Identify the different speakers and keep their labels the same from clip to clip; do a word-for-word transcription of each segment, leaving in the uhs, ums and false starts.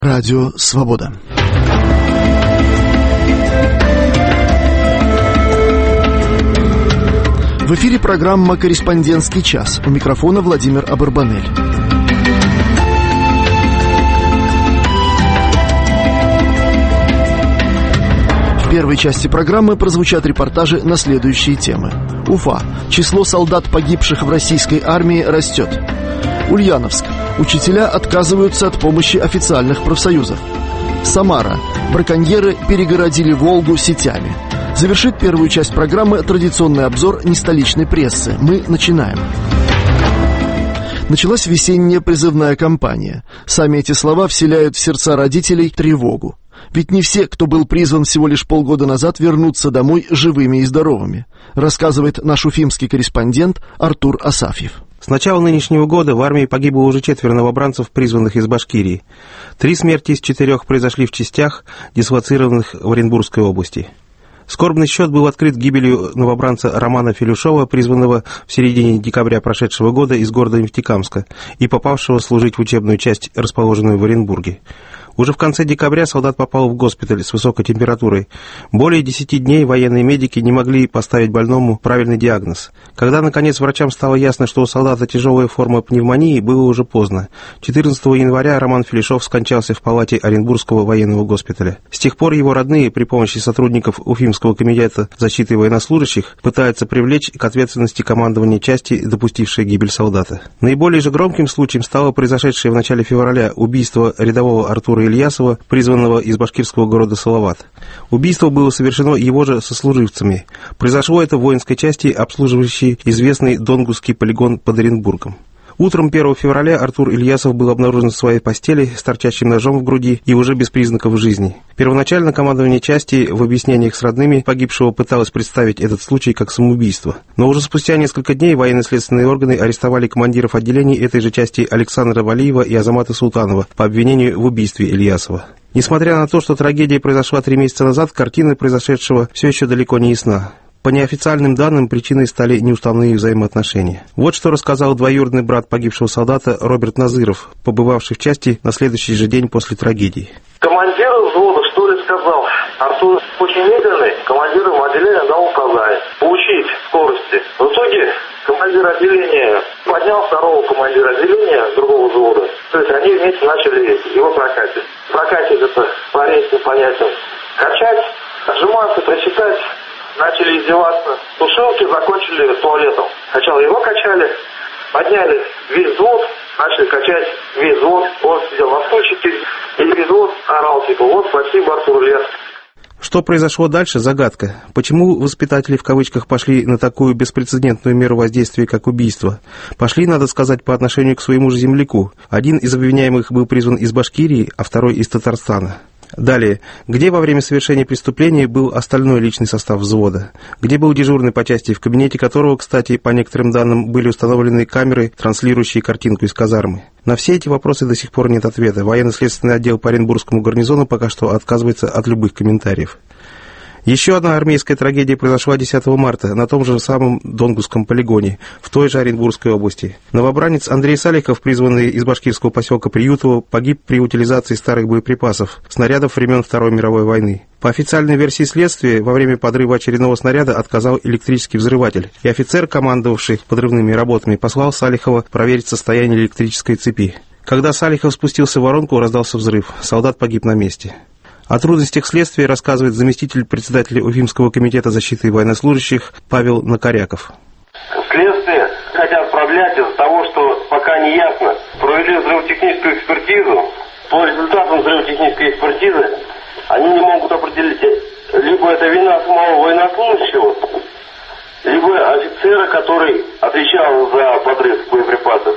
Speaker 1: Радио Свобода. В эфире программа «Корреспондентский час». У микрофона Владимир Абарбанель. В первой части программы прозвучат репортажи на следующие темы. Уфа. Число солдат, погибших в российской армии, растет. Ульяновск. Учителя отказываются от помощи официальных профсоюзов. Самара. Браконьеры перегородили Волгу сетями. Завершит первую часть программы традиционный обзор нестоличной прессы. Мы начинаем. Началась весенняя призывная кампания. Сами эти слова вселяют в сердца родителей тревогу. Ведь не все, кто был призван всего лишь полгода назад, вернутся домой живыми и здоровыми, рассказывает наш уфимский корреспондент Артур Асафьев.
Speaker 2: С начала нынешнего года в армии погибло уже четверо новобранцев, призванных из Башкирии. Три смерти из четырех произошли в частях, дислоцированных в Оренбургской области. Скорбный счет был открыт гибелью новобранца Романа Филюшова, призванного в середине декабря прошедшего года из города Нефтекамска и попавшего служить в учебную часть, расположенную в Оренбурге. Уже в конце декабря солдат попал в госпиталь с высокой температурой. Более десяти дней военные медики не могли поставить больному правильный диагноз. Когда, наконец, врачам стало ясно, что у солдата тяжелая форма пневмонии, было уже поздно. четырнадцатого января Роман Филюшов скончался в палате Оренбургского военного госпиталя. С тех пор его родные при помощи сотрудников Уфимского комитета защиты военнослужащих пытаются привлечь к ответственности командование части, допустившее гибель солдата. Наиболее же громким случаем стало произошедшее в начале февраля убийство рядового Артура Ильясова, призванного из башкирского города Салават. Убийство было совершено его же сослуживцами. Произошло это в воинской части, обслуживающей известный Донгусский полигон под Оренбургом. Утром первого февраля Артур Ильясов был обнаружен в своей постели с торчащим ножом в груди и уже без признаков жизни. Первоначально командование части в объяснениях с родными погибшего пыталось представить этот случай как самоубийство. Но уже спустя несколько дней военно-следственные органы арестовали командиров отделений этой же части Александра Валиева и Азамата Султанова по обвинению в убийстве Ильясова. Несмотря на то, что трагедия произошла три месяца назад, картина произошедшего все еще далеко не ясна. По неофициальным данным, причиной стали неуставные взаимоотношения. Вот что рассказал двоюродный брат погибшего солдата Роберт Назыров, побывавший в части на следующий же день после трагедии.
Speaker 3: Командир взвода что ли сказал? Артур очень медленный, командирам отделения дал указание получить скорости. В итоге командир отделения поднял второго командира отделения другого взвода. То есть они вместе начали его прокатить. Прокатить это по армейским понятиям. Качать, отжиматься, прочитать. Начали издеваться. Тушилки закончили туалетом. Сначала его качали, подняли весь взвод, начали качать весь взвод. Он сидел на стульчике, и весь взвод орал, типа, вот, спасибо, Артур Ильясов.
Speaker 2: Что произошло дальше, загадка. Почему воспитатели в кавычках пошли на такую беспрецедентную меру воздействия, как убийство? Пошли, надо сказать, по отношению к своему же земляку. Один из обвиняемых был призван из Башкирии, а второй из Татарстана. Далее. Где во время совершения преступления был остальной личный состав взвода? Где был дежурный по части, в кабинете которого, кстати, по некоторым данным, были установлены камеры, транслирующие картинку из казармы? На все эти вопросы до сих пор нет ответа. Военно-следственный отдел по Оренбургскому гарнизону пока что отказывается от любых комментариев. Еще одна армейская трагедия произошла десятого марта на том же самом Донгусском полигоне, в той же Оренбургской области. Новобранец Андрей Салихов, призванный из башкирского поселка Приютово, погиб при утилизации старых боеприпасов, снарядов времен Второй мировой войны. По официальной версии следствия, во время подрыва очередного снаряда отказал электрический взрыватель, и офицер, командовавший подрывными работами, послал Салихова проверить состояние электрической цепи. Когда Салихов спустился в воронку, раздался взрыв. Солдат погиб на месте. О трудностях следствия рассказывает заместитель председателя Уфимского комитета защиты военнослужащих Павел Накоряков.
Speaker 3: Следствие хотят продлять из-за того, что пока не ясно. Провели взрывотехническую экспертизу. По результатам взрывотехнической экспертизы они не могут определить, либо это вина самого военнослужащего, либо офицера, который отвечал за подрыв боеприпасов.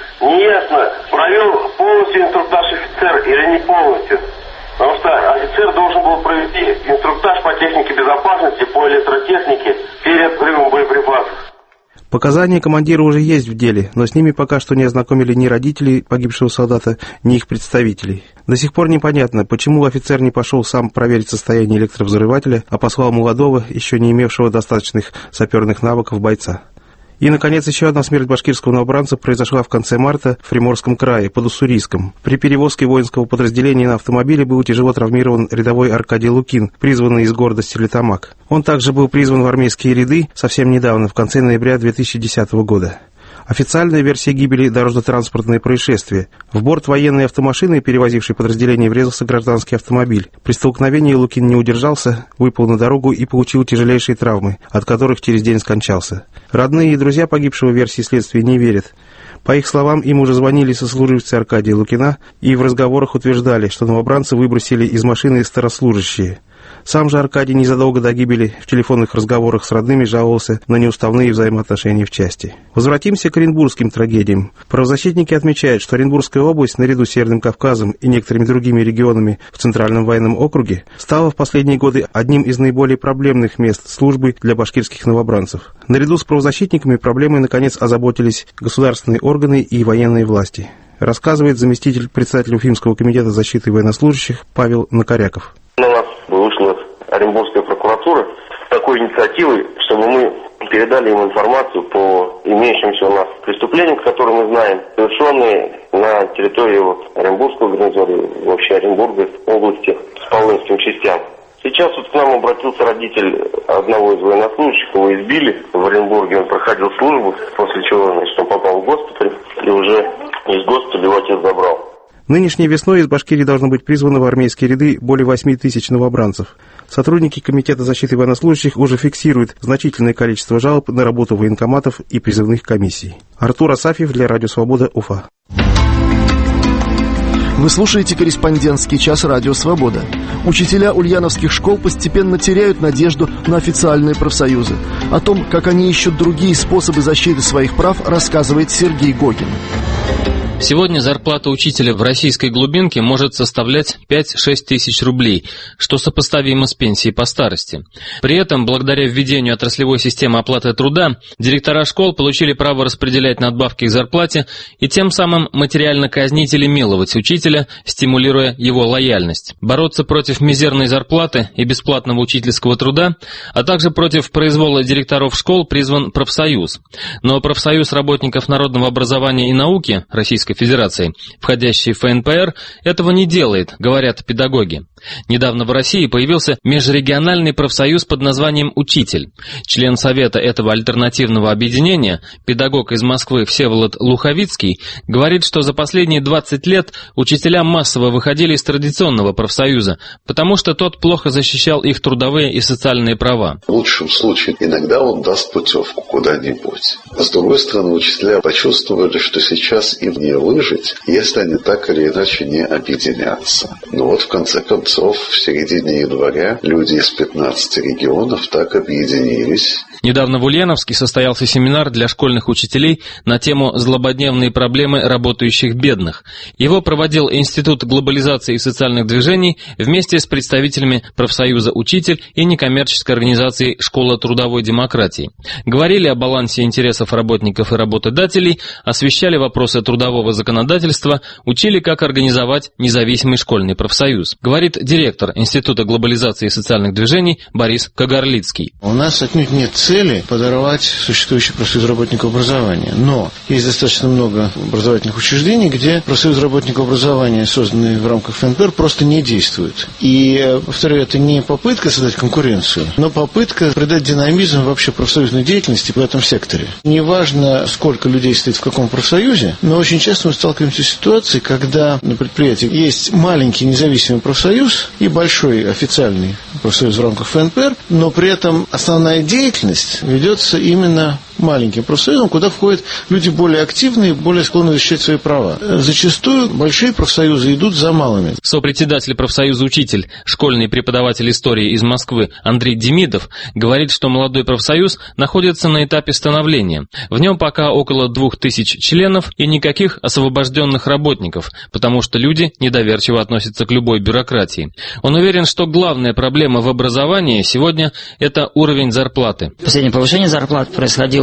Speaker 3: Неясно, провел полностью инструктаж офицер или не полностью. Потому что офицер должен был провести инструктаж по технике безопасности, по электротехнике перед взрывом боеприпасов.
Speaker 2: Показания командира уже есть в деле, но с ними пока что не ознакомили ни родителей погибшего солдата, ни их представителей. До сих пор непонятно, почему офицер не пошел сам проверить состояние электровзрывателя, а послал молодого, еще не имевшего достаточных саперных навыков бойца. И, наконец, еще одна смерть башкирского новобранца произошла в конце марта в Приморском крае, под Уссурийском. При перевозке воинского подразделения на автомобиле был тяжело травмирован рядовой Аркадий Лукин, призванный из города Стерлитамак. Он также был призван в армейские ряды совсем недавно, в конце ноября две тысячи десятого года. Официальная версия гибели – дорожно-транспортное происшествие. В борт военной автомашины, перевозившей подразделение, врезался гражданский автомобиль. При столкновении Лукин не удержался, выпал на дорогу и получил тяжелейшие травмы, от которых через день скончался. Родные и друзья погибшего версии следствия не верят. По их словам, им уже звонили сослуживцы Аркадия Лукина и в разговорах утверждали, что новобранца выбросили из машины старослужащие. Сам же Аркадий незадолго до гибели в телефонных разговорах с родными жаловался на неуставные взаимоотношения в части. Возвратимся к оренбургским трагедиям. Правозащитники отмечают, что Оренбургская область, наряду с Северным Кавказом и некоторыми другими регионами в Центральном военном округе, стала в последние годы одним из наиболее проблемных мест службы для башкирских новобранцев. Наряду с правозащитниками проблемой, наконец, озаботились государственные органы и военные власти. Рассказывает заместитель председателя Уфимского комитета защиты военнослужащих Павел Накоряков.
Speaker 4: На нас вышла Оренбургская прокуратура с такой инициативой, чтобы мы передали им информацию по имеющимся у нас преступлениям, которые мы знаем, совершенные на территории вот Оренбургского гарнизона, вообще Оренбурга области, с Павловским частям. Сейчас вот к нам обратился родитель одного из военнослужащих, его избили в Оренбурге, он проходил службу, после чего, значит, он попал в госпиталь, и уже из госпиталя его отец забрал.
Speaker 2: Нынешней весной из Башкирии должно быть призвано в армейские ряды более восьми тысяч новобранцев. Сотрудники Комитета защиты военнослужащих уже фиксируют значительное количество жалоб на работу военкоматов и призывных комиссий. Артур Асафьев для Радио Свобода, Уфа.
Speaker 1: Вы слушаете корреспондентский час «Радио Свобода». Учителя ульяновских школ постепенно теряют надежду на официальные профсоюзы. О том, как они ищут другие способы защиты своих прав, рассказывает Сергей Гогин.
Speaker 5: Сегодня зарплата учителя в российской глубинке может составлять пять-шесть тысяч рублей, что сопоставимо с пенсией по старости. При этом, благодаря введению отраслевой системы оплаты труда, директора школ получили право распределять надбавки к зарплате и тем самым материально казнить или миловать учителя, стимулируя его лояльность. Бороться против мизерной зарплаты и бесплатного учительского труда, а также против произвола директоров школ призван профсоюз. Но профсоюз работников народного образования и науки Российской Федерации, входящий в эн пэ эр, этого не делает, говорят педагоги. Недавно в России появился межрегиональный профсоюз под названием «Учитель». Член совета этого альтернативного объединения, педагог из Москвы Всеволод Луховицкий, говорит, что за последние двадцать лет учителя массово выходили из традиционного профсоюза, потому что тот плохо защищал их трудовые и социальные права.
Speaker 6: В лучшем случае иногда он даст путевку куда-нибудь. А с другой стороны, учителя почувствовали, что сейчас им не выжить, если они так или иначе не объединятся. Но вот в конце концов, в середине января люди из пятнадцати регионов так объединились.
Speaker 5: Недавно в Ульяновске состоялся семинар для школьных учителей на тему «Злободневные проблемы работающих бедных». Его проводил Институт глобализации и социальных движений вместе с представителями профсоюза «Учитель» и некоммерческой организации «Школа трудовой демократии». Говорили о балансе интересов работников и работодателей, освещали вопросы трудового законодательства, учили, как организовать независимый школьный профсоюз. Говорит директор Института глобализации и социальных движений Борис Кагарлицкий.
Speaker 7: У нас отнюдь нет цели подорвать существующий профсоюз работников образования. Но есть достаточно много образовательных учреждений, где профсоюз работников образования, созданный в рамках эн пэ эр, просто не действует. И, повторяю, это не попытка создать конкуренцию, но попытка придать динамизм вообще профсоюзной деятельности в этом секторе. Неважно, сколько людей стоит в каком профсоюзе, но очень часто мы сталкиваемся с ситуацией, когда на предприятии есть маленький независимый профсоюз и большой официальный профсоюз в рамках эн пэ эр, но при этом основная деятельность ведется именно маленьким профсоюзом, куда входят люди более активные, более склонны защищать свои права. Зачастую большие профсоюзы идут за малыми.
Speaker 5: Сопредседатель профсоюза «Учитель», школьный преподаватель истории из Москвы Андрей Демидов говорит, что молодой профсоюз находится на этапе становления. В нем пока около двух тысяч членов и никаких освобожденных работников, потому что люди недоверчиво относятся к любой бюрократии. Он уверен, что главная проблема в образовании сегодня – это уровень зарплаты.
Speaker 8: Последнее повышение зарплат происходило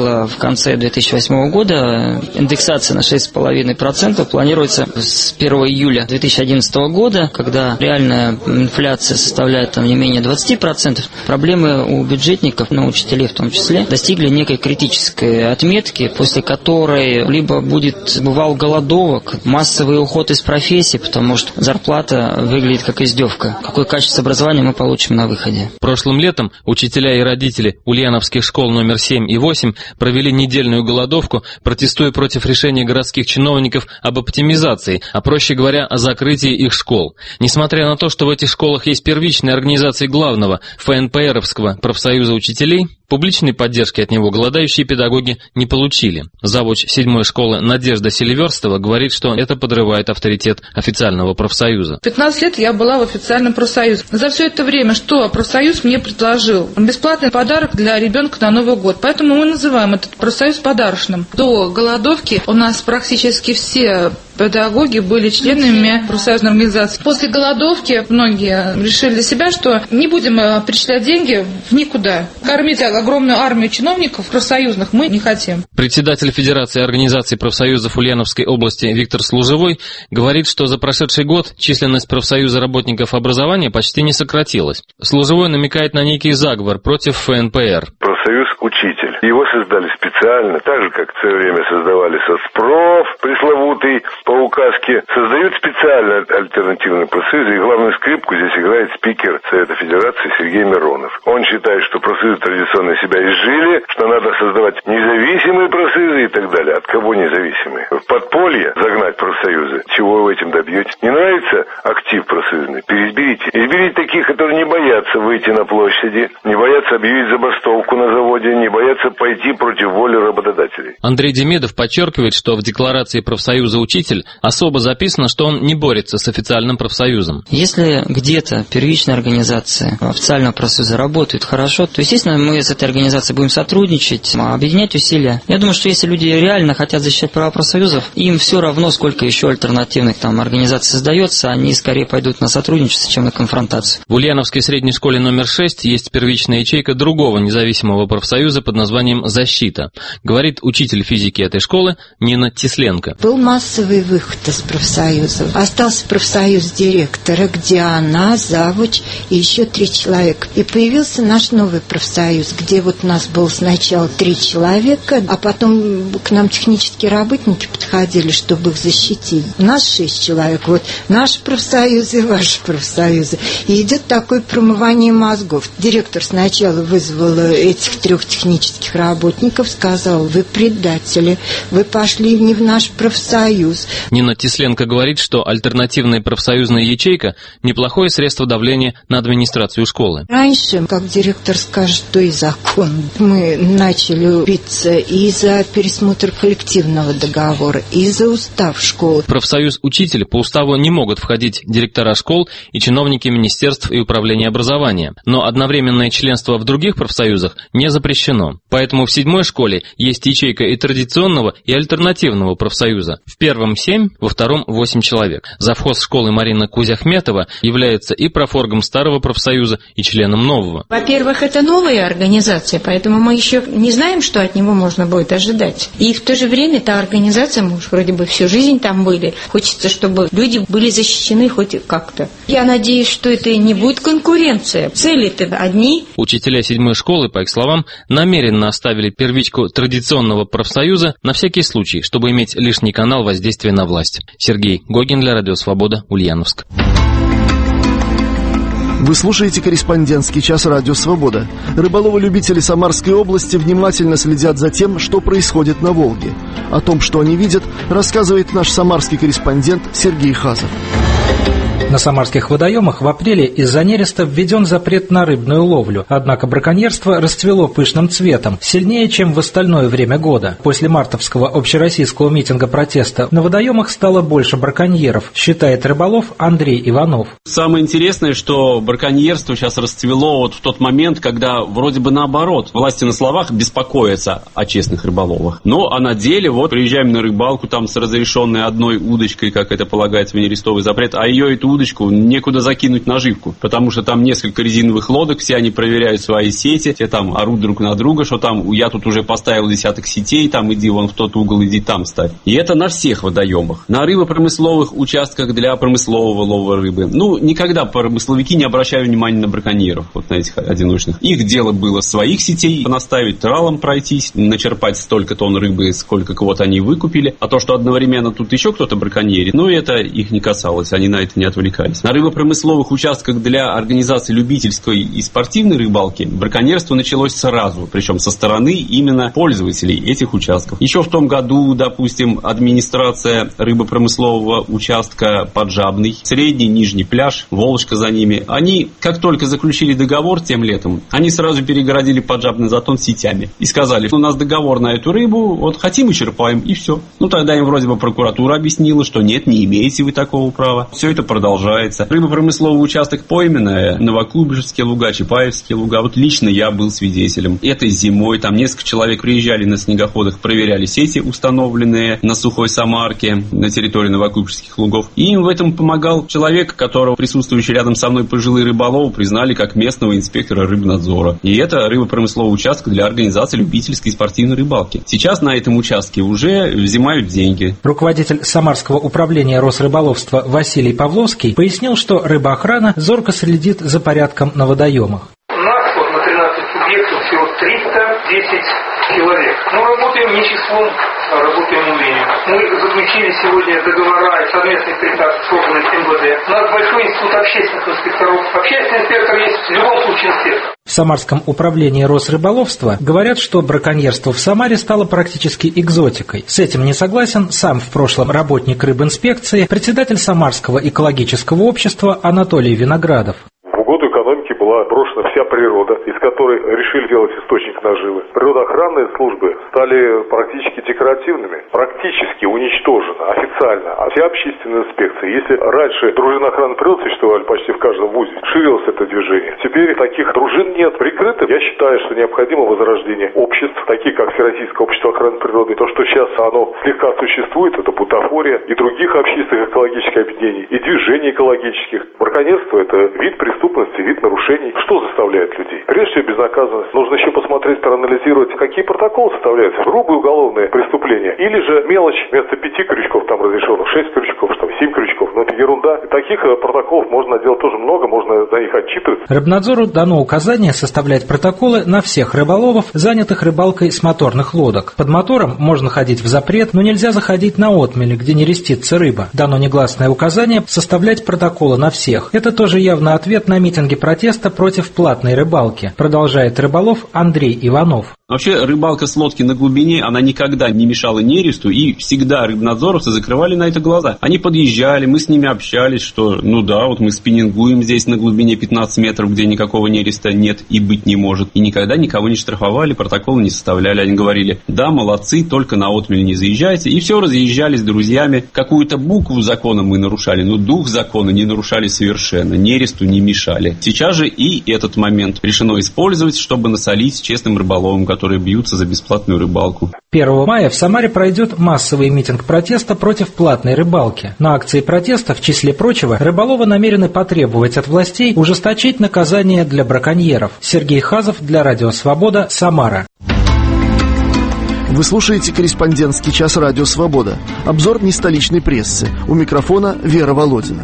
Speaker 8: было в конце две тысячи восьмого года. Индексация на шесть целых пять десятых процента планируется с первого июля две тысячи одиннадцатого года, когда реальная инфляция составляет там не менее двадцать процентов. Проблемы у бюджетников, ну, учителей в том числе, достигли некой критической отметки, после которой либо будет бывал голодовок, массовый уход из профессии, потому что зарплата выглядит как издевка. Какое качество образования мы получим на выходе?
Speaker 5: Прошлым летом учителя и родители ульяновских школ номер семь и восемь провели недельную голодовку, протестуя против решения городских чиновников об оптимизации, а проще говоря, о закрытии их школ. Несмотря на то, что в этих школах есть первичные организации главного ФНПРовского профсоюза учителей, публичной поддержки от него голодающие педагоги не получили. Завуч седьмой школы Надежда Селиверстова говорит, что это подрывает авторитет официального профсоюза.
Speaker 9: пятнадцать лет я была в официальном профсоюзе. За все это время что профсоюз мне предложил? Бесплатный подарок для ребенка на Новый год. Поэтому мы называем этот профсоюз подарочным. До голодовки у нас практически все педагоги были членами профсоюзной организации. После голодовки многие решили для себя, что не будем перечислять деньги в никуда. Кормить огромную армию чиновников профсоюзных мы не хотим.
Speaker 5: Председатель Федерации организаций профсоюзов Ульяновской области Виктор Служевой говорит, что за прошедший год численность профсоюза работников образования почти не сократилась. Служевой намекает на некий заговор против ФНПР.
Speaker 10: Профсоюз «Учитель». Его создали специально, так же, как в свое время создавали соцпроф, пресловутый, по указке. Создают специально альтернативный профсоюз, и главную скрипку здесь играет спикер Совета Федерации Сергей Миронов. Он считает, что профсоюзы традиционно себя изжили, что надо создавать независимые профсоюзы и так далее. От кого независимые? В подполье загнать профсоюзы. Чего вы этим добьетесь? Не нравится актив профсоюзный? Переизберите. Изберите таких, которые не боятся выйти на площади, не боятся объявить забастовку на заводе, не боятся пойти против воли работодателей.
Speaker 5: Андрей Демидов подчеркивает, что в декларации профсоюза «Учитель» особо записано, что он не борется с официальным профсоюзом.
Speaker 8: Если где-то первичная организация официального профсоюза работает хорошо, то, естественно, мы с этой организацией будем сотрудничать, объединять усилия. Я думаю, что если люди реально хотят защищать права профсоюзов, им все равно, сколько еще альтернативных там организаций создается, они скорее пойдут на сотрудничество, чем на конфронтацию.
Speaker 5: В Ульяновской средней школе номер шесть есть первичная ячейка другого независимого профсоюза под названием «Защита», говорит учитель физики этой школы Нина Тесленко.
Speaker 11: Был массовый выход из профсоюзов. Остался профсоюз директора, где она, завуч и еще три человека. И появился наш новый профсоюз, где вот у нас было сначала три человека, а потом к нам технические работники подходили, чтобы их защитить. У нас шесть человек. Вот наши профсоюзы и ваши профсоюзы. И идет такое промывание мозгов. Директор сначала вызвал этих трех технических работников, сказал: вы предатели, вы пошли не в наш профсоюз.
Speaker 5: Нина Тесленко говорит, что альтернативная профсоюзная ячейка – неплохое средство давления на администрацию школы.
Speaker 11: Раньше, как директор скажет, что и закон, мы начали биться и за пересмотр коллективного договора, и за устав школы.
Speaker 5: В профсоюз «Учитель» по уставу не могут входить директора школ и чиновники министерств и управления образования, но одновременное членство в других профсоюзах не запрещено. Поэтому в седьмой школе есть ячейка и традиционного, и альтернативного профсоюза. В первом семь, во втором восемь человек. Завхоз школы Марина Кузяхметова является и профоргом старого профсоюза, и членом нового.
Speaker 12: Во-первых, это новая организация, поэтому мы еще не знаем, что от него можно будет ожидать. И в то же время та организация, мы уж вроде бы всю жизнь там были. Хочется, чтобы люди были защищены хоть как-то. Я надеюсь, что это не будет конкуренция. Цели-то одни.
Speaker 5: Учителя седьмой школы, по их словам, намеренно оставили первичку традиционного профсоюза на всякий случай, чтобы иметь лишний канал воздействия на власть. Сергей Гогин для Радио Свобода, Ульяновск.
Speaker 1: Вы слушаете «Корреспондентский час» Радио Свобода. Рыболовы-любители Самарской области внимательно следят за тем, что происходит на Волге. О том, что они видят, рассказывает наш самарский корреспондент Сергей Хазов.
Speaker 13: На самарских водоемах в апреле из-за нереста введен запрет на рыбную ловлю, однако браконьерство расцвело пышным цветом, сильнее, чем в остальное время года. После мартовского общероссийского митинга протеста на водоемах стало больше браконьеров, считает рыболов Андрей Иванов.
Speaker 14: Самое интересное, что браконьерство сейчас расцвело вот в тот момент, когда вроде бы наоборот, власти на словах беспокоятся о честных рыболовах. Но а на деле вот приезжаем на рыбалку там с разрешенной одной удочкой, как это полагается в нерестовый запрет, а ее эту удочку, некуда закинуть наживку, потому что там несколько резиновых лодок, все они проверяют свои сети, все там орут друг на друга, что там я тут уже поставил десяток сетей, там иди вон в тот угол, иди там ставь. И это на всех водоемах. На рыбопромысловых участках для промыслового лова рыбы. Ну, никогда промысловики не обращали внимания на браконьеров, вот на этих одиночных. Их дело было своих сетей наставить, тралом пройтись, начерпать столько тонн рыбы, сколько кого-то они выкупили. А то, что одновременно тут еще кто-то браконьерит, ну, это их не касалось, они на это не отвлекались. На рыбопромысловых участках для организации любительской и спортивной рыбалки браконьерство началось сразу, причем со стороны именно пользователей этих участков. Еще в том году, допустим, администрация рыбопромыслового участка Поджабный, средний, нижний пляж, Волжка за ними, они, как только заключили договор тем летом, они сразу перегородили Поджабный затон сетями и сказали, у нас договор на эту рыбу, вот хотим и черпаем, и все. Ну, тогда им вроде бы прокуратура объяснила, что нет, не имеете вы такого права. Все это продолжается. Рыбопромысловый участок Пойменная, Новокуйбышевские луга, Чапаевские луга, вот лично я был свидетелем. Этой зимой там несколько человек приезжали на снегоходах, проверяли сети, установленные на Сухой Самарке, на территории Новокуйбышевских лугов. И им в этом помогал человек, которого присутствующие рядом со мной пожилые рыболовы признали как местного инспектора рыбнадзора. И это рыбопромысловый участок для организации любительской и спортивной рыбалки. Сейчас на этом участке уже взимают деньги.
Speaker 13: Руководитель Самарского управления Росрыболовства Василий Павловский пояснил, что рыбоохрана зорко следит за порядком на водоемах.
Speaker 15: У нас вот на тринадцать субъектов всего триста десять человек. Мы работаем не числом, а работаем умением. Мы заключили сегодня договора и совместный приказ, созданный с эм вэ дэ. У нас большой институт общественных инспекторов. Общественный инспектор есть в любом случае инспектор.
Speaker 13: В Самарском управлении Росрыболовства говорят, что браконьерство в Самаре стало практически экзотикой. С этим не согласен сам в прошлом работник рыбинспекции, председатель Самарского экологического общества Анатолий Виноградов.
Speaker 16: В угоду экономики была брошена вся природа, из которой решили делать источник наживы. Природоохранные службы стали практически декоративными, практически уничтожены официально. А все общественные инспекции, если раньше дружины охраны природы существовали почти в каждом вузе, ширилось это движение. Теперь таких дружин нет, прикрыты. Я считаю, что необходимо возрождение обществ, такие как Всероссийское общество охраны природы. То, что сейчас оно слегка существует, это бутафория и других общественных экологических объединений, и движений экологических. Браконьерство – это вид преступности, вид нарушений. Что заставляет людей? Прежде всего, безнаказанность. Нужно еще посмотреть, проанализировать, какие протоколы составляются. Грубые уголовные преступления. Или же мелочь, вместо пяти крючков там разрешено шесть крючков, там семь крючков. Но это ерунда. И таких протоколов можно делать тоже много, можно за них отчитываться.
Speaker 13: Рыбнадзору дано указание составлять протоколы на всех рыболовов, занятых рыбалкой с моторных лодок. Под мотором можно ходить в запрет, но нельзя заходить на отмели, где не рестится рыба. Дано негласное указание составлять протоколы на всех. Это тоже явно ответ на митинги протеста против платной рыбалки, продолжает рыболов Андрей Иванов.
Speaker 14: Вообще, рыбалка с лодки на глубине, она никогда не мешала нересту, и всегда рыбнадзоровцы закрывали на это глаза. Они подъезжали, мы с ними общались, что, ну да, вот мы спиннингуем здесь на глубине пятнадцать метров, где никакого нереста нет и быть не может. И никогда никого не штрафовали, протоколы не составляли. Они говорили, да, молодцы, только на отмель не заезжайте. И все, разъезжались с друзьями. Какую-то букву закона мы нарушали, но дух закона не нарушали совершенно, нересту не мешали. Сейчас же и этот момент решено использовать, чтобы насолить честным рыболовам, которые бьются за бесплатную рыбалку.
Speaker 13: первого мая в Самаре пройдет массовый митинг протеста против платной рыбалки. На акции протеста, в числе прочего, рыболовы намерены потребовать от властей ужесточить наказание для браконьеров. Сергей Хазов для Радио Свобода, Самара.
Speaker 1: Вы слушаете «Корреспондентский час Радио Свобода». Обзор нестоличной прессы. У микрофона Вера Володина.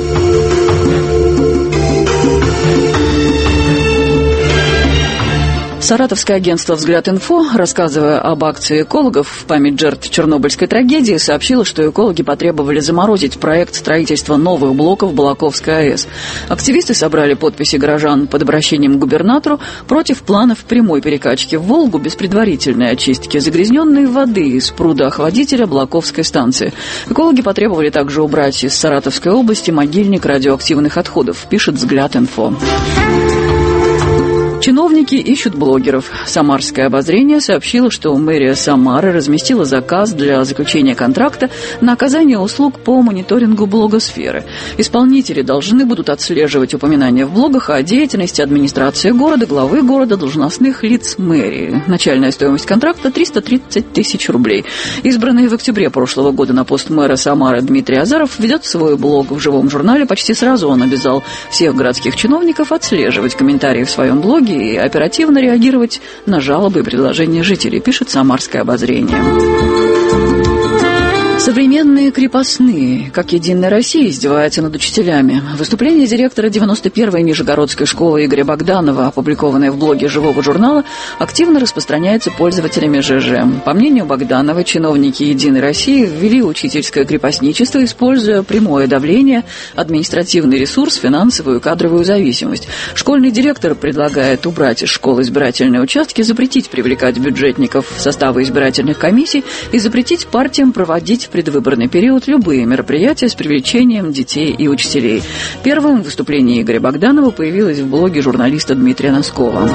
Speaker 17: Саратовское агентство «Взгляд.Инфо», рассказывая об акции экологов в память жертв Чернобыльской трагедии, сообщило, что экологи потребовали заморозить проект строительства новых блоков Балаковской АЭС. Активисты собрали подписи горожан под обращением к губернатору против планов прямой перекачки в Волгу без предварительной очистки загрязненной воды из пруда-охладителя Балаковской станции. Экологи потребовали также убрать из Саратовской области могильник радиоактивных отходов, пишет «Взгляд.Инфо». Чиновники ищут блогеров. Самарское обозрение сообщило, что мэрия Самары разместила заказ для заключения контракта на оказание услуг по мониторингу блогосферы. Исполнители должны будут отслеживать упоминания в блогах о деятельности администрации города, главы города, должностных лиц мэрии. Начальная стоимость контракта – триста тридцать тысяч рублей. Избранный в октябре прошлого года на пост мэра Самары Дмитрий Азаров ведет свой блог в живом журнале. Почти сразу он обязал всех городских чиновников отслеживать комментарии в своем блоге и оперативно реагировать на жалобы и предложения жителей, пишет «Самарское обозрение». Современные крепостные, как «Единая Россия» издевается над учителями. Выступление директора девяносто первой Нижегородской школы Игоря Богданова, опубликованное в блоге живого журнала, активно распространяется пользователями ЖЖ. По мнению Богданова, чиновники «Единой России» ввели учительское крепостничество, используя прямое давление, административный ресурс, финансовую и кадровую зависимость. Школьный директор предлагает убрать из школ избирательные участки, запретить привлекать бюджетников в составы избирательных комиссий и запретить партиям проводить в предвыборный период любые мероприятия с привлечением детей и учителей. Первым выступление Игоря Богданова появилось в блоге журналиста Дмитрия Носкова.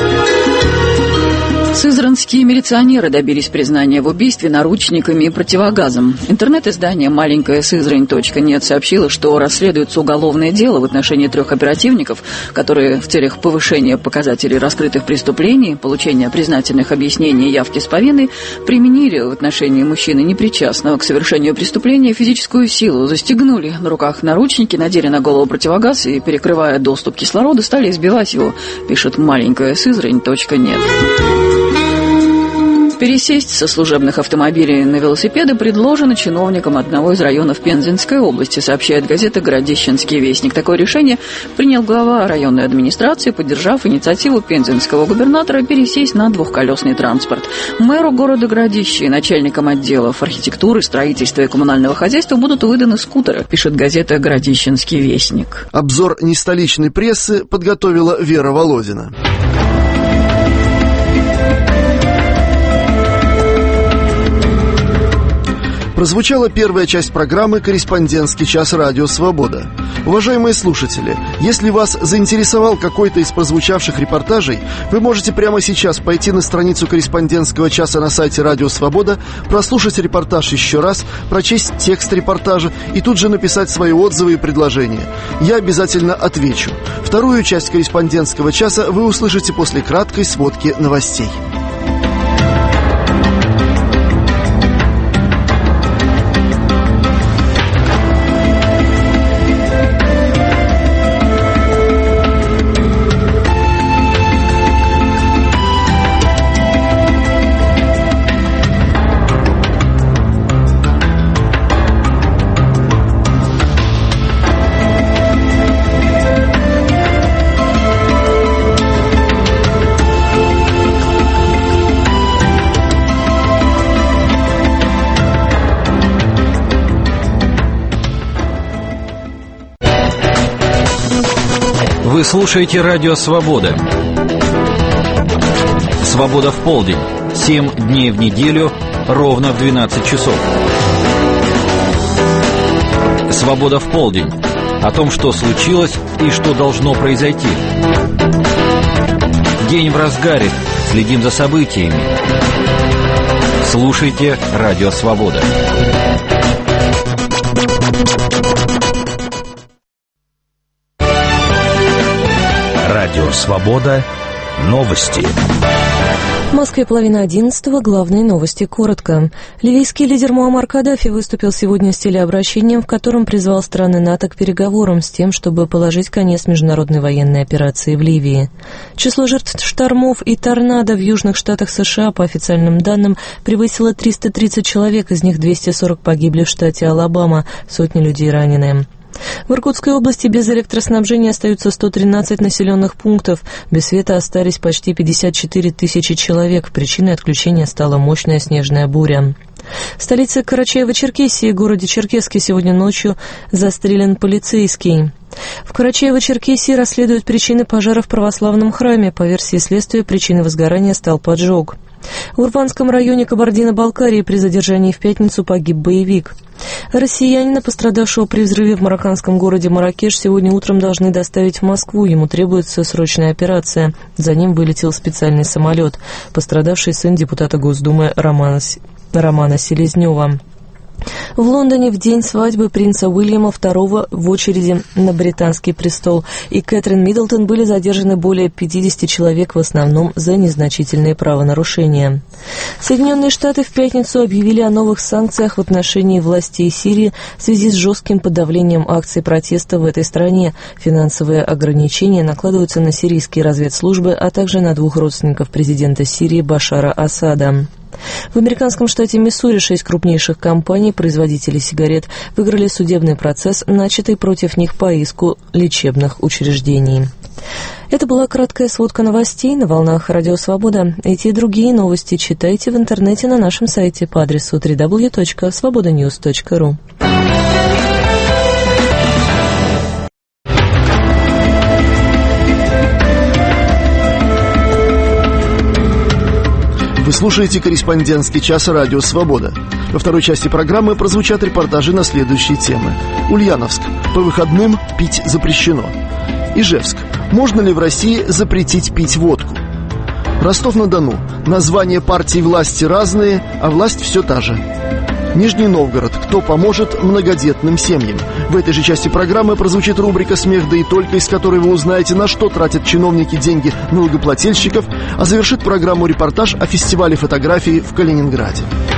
Speaker 17: Сызранские милиционеры добились признания в убийстве наручниками и противогазом. Интернет-издание «Маленькая Сызрань точка нет» сообщило, что расследуется уголовное дело в отношении трех оперативников, которые в целях повышения показателей раскрытых преступлений, получения признательных объяснений и явки с повинной применили в отношении мужчины, непричастного к совершению преступления, физическую силу, застегнули на руках наручники, надели на голову противогаз и, перекрывая доступ кислорода, стали избивать его, пишет «Маленькая Сызрань точка нет». Пересесть со служебных автомобилей на велосипеды предложено чиновникам одного из районов Пензенской области, сообщает газета «Городищенский вестник». Такое решение принял глава районной администрации, поддержав инициативу пензенского губернатора пересесть на двухколесный транспорт. Мэру города Городища и начальникам отделов архитектуры, строительства и коммунального хозяйства будут выданы скутеры, пишет газета «Городищенский вестник».
Speaker 1: Обзор нестоличной прессы подготовила Вера Володина. Прозвучала первая часть программы «Корреспондентский час. Радио Свобода». Уважаемые слушатели, если вас заинтересовал какой-то из прозвучавших репортажей, вы можете прямо сейчас пойти на страницу «Корреспондентского часа» на сайте «Радио Свобода», прослушать репортаж еще раз, прочесть текст репортажа и тут же написать свои отзывы и предложения. Я обязательно отвечу. Вторую часть «Корреспондентского часа» вы услышите после краткой сводки новостей.
Speaker 18: Вы слушаете «Радио Свобода». «Свобода в полдень». Семь дней в неделю, ровно в двенадцать часов. «Свобода в полдень». О том, что случилось и что должно произойти. День в разгаре. Следим за событиями. Слушайте «Радио Свобода».
Speaker 19: Радио «Свобода». Новости.
Speaker 20: В Москве половина одиннадцатого. Главные новости коротко. Ливийский лидер Муаммар Каддафи выступил сегодня с телеобращением, в котором призвал страны НАТО к переговорам с тем, чтобы положить конец международной военной операции в Ливии. Число жертв штормов и торнадо в южных штатах США, по официальным данным, превысило триста тридцать человек, из них двести сорок погибли в штате Алабама, сотни людей ранены. В Иркутской области без электроснабжения остаются сто тринадцать населенных пунктов. Без света остались почти пятьдесят четыре тысячи человек. Причиной отключения стала мощная снежная буря. В столице Карачаево-Черкесии, городе Черкесске, сегодня ночью застрелен полицейский. В Карачаево-Черкесии расследуют причины пожара в православном храме. По версии следствия, причиной возгорания стал поджог. В Урванском районе Кабардино-Балкарии при задержании в пятницу погиб боевик. Россиянина, пострадавшего при взрыве в марокканском городе Марракеш, сегодня утром должны доставить в Москву. Ему требуется срочная операция. За ним вылетел специальный самолет. Пострадавший сын депутата Госдумы Романа, Романа Селезнева. В Лондоне в день свадьбы принца Уильяма второго в очереди на британский престол и Кэтрин Миддлтон были задержаны более пятьдесят человек, в основном за незначительные правонарушения. Соединенные Штаты в пятницу объявили о новых санкциях в отношении властей Сирии в связи с жестким подавлением акций протеста в этой стране. Финансовые ограничения накладываются на сирийские разведслужбы, а также на двух родственников президента Сирии Башара Асада. В американском штате Миссури шесть крупнейших компаний, производителей сигарет, выиграли судебный процесс, начатый против них по иску лечебных учреждений. Это была краткая сводка новостей на волнах Радио Свобода. Эти и другие новости читайте в интернете на нашем сайте по адресу дабл ю дабл ю дабл ю точка свобода ньюс точка ру.
Speaker 1: Вы слушаете «Корреспондентский час» Радио Свобода. Во второй части программы прозвучат репортажи на следующие темы. Ульяновск. По выходным пить запрещено. Ижевск. Можно ли в России запретить пить водку? Ростов-на-Дону. Названия партий власти разные, а власть все та же. Нижний Новгород. Кто поможет многодетным семьям? В этой же части программы прозвучит рубрика «Смех да и только», из которой вы узнаете, на что тратят чиновники деньги налогоплательщиков, а завершит программу репортаж о фестивале фотографии в Калининграде.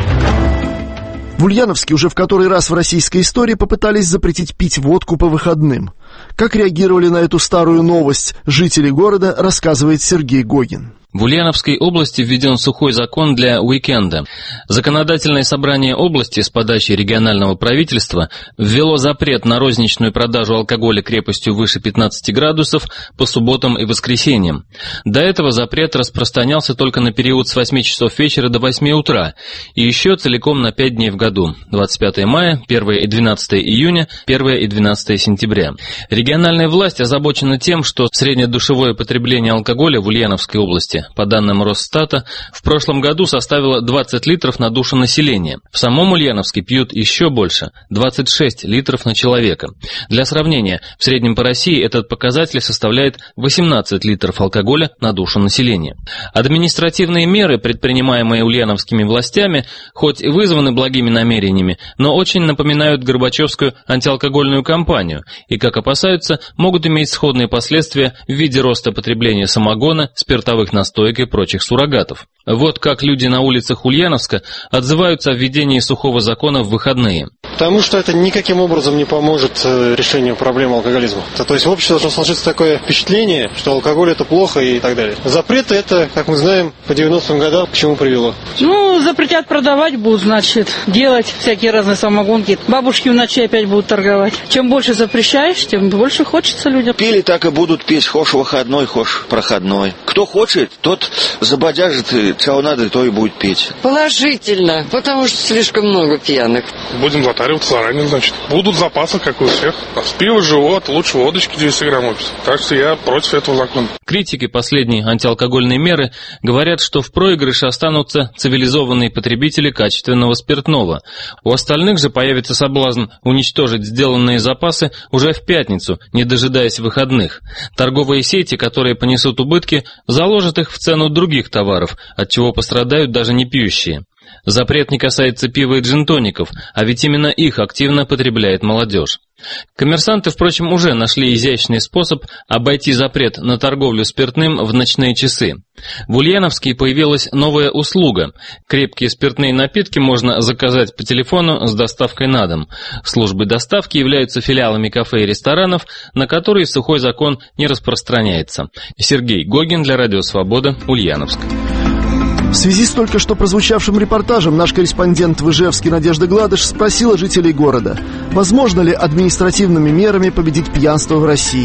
Speaker 1: В Ульяновске уже в который раз в российской истории попытались запретить пить водку по выходным. Как реагировали на эту старую новость жители города, рассказывает Сергей Гогин.
Speaker 5: В Ульяновской области введен сухой закон для уикенда. Законодательное собрание области с подачи регионального правительства ввело запрет на розничную продажу алкоголя крепостью выше пятнадцати градусов по субботам и воскресеньям. До этого запрет распространялся только на период с восьми часов вечера до восьми утра и еще целиком на пять дней в году – двадцать пятое мая, первое и двенадцатое июня, первое и двенадцатое сентября. Региональная власть озабочена тем, что среднедушевое потребление алкоголя в Ульяновской области, по данным Росстата, в прошлом году составило двадцать литров на душу населения. В самом Ульяновске пьют еще больше – двадцать шесть литров на человека. Для сравнения, в среднем по России этот показатель составляет восемнадцать литров алкоголя на душу населения. Административные меры, предпринимаемые ульяновскими властями, хоть и вызваны благими намерениями, но очень напоминают Горбачевскую антиалкогольную кампанию и, как опасаются, могут иметь сходные последствия в виде роста потребления самогона, спиртовых настойок и прочих суррогатов. Вот как люди на улицах Ульяновска отзываются о введении сухого закона в выходные.
Speaker 21: Потому что это никаким образом не поможет решению проблемы алкоголизма. То есть в обществе должно сложиться такое впечатление, что алкоголь это плохо и так далее. Запреты это, как мы знаем, по девяностым годам к чему привело?
Speaker 22: Ну, запретят продавать будут, значит, делать всякие разные самогонки. Бабушки в ночи опять будут торговать. Чем больше запрещаешь, тем больше хочется людям.
Speaker 23: Пили так и будут пить, хошь выходной, хошь проходной. Кто хочет, тот забодяжит, чего надо, то и будет петь.
Speaker 24: Положительно, потому что слишком много пьяных.
Speaker 25: Будем затариваться заранее, значит. Будут запасы, как у всех. А с пива живот, лучше водочки двести грамм выпить. Так что я против этого закона.
Speaker 5: Критики последней антиалкогольной меры говорят, что в проигрыше останутся цивилизованные потребители качественного спиртного. У остальных же появится соблазн уничтожить сделанные запасы уже в пятницу, не дожидаясь выходных. Торговые сети, которые понесут убытки, заложат их в цену других товаров, от чего пострадают даже не пьющие. Запрет не касается пива и джин-тоников, а ведь именно их активно потребляет молодежь. Коммерсанты, впрочем, уже нашли изящный способ обойти запрет на торговлю спиртным в ночные часы. В Ульяновске появилась новая услуга. Крепкие спиртные напитки можно заказать по телефону с доставкой на дом. Службы доставки являются филиалами кафе и ресторанов, на которые сухой закон не распространяется. Сергей Гогин для Радио Свобода, Ульяновск.
Speaker 1: В связи с только что прозвучавшим репортажем наш корреспондент в Ижевске Надежда Гладыш спросила жителей города, возможно ли административными мерами победить пьянство в России.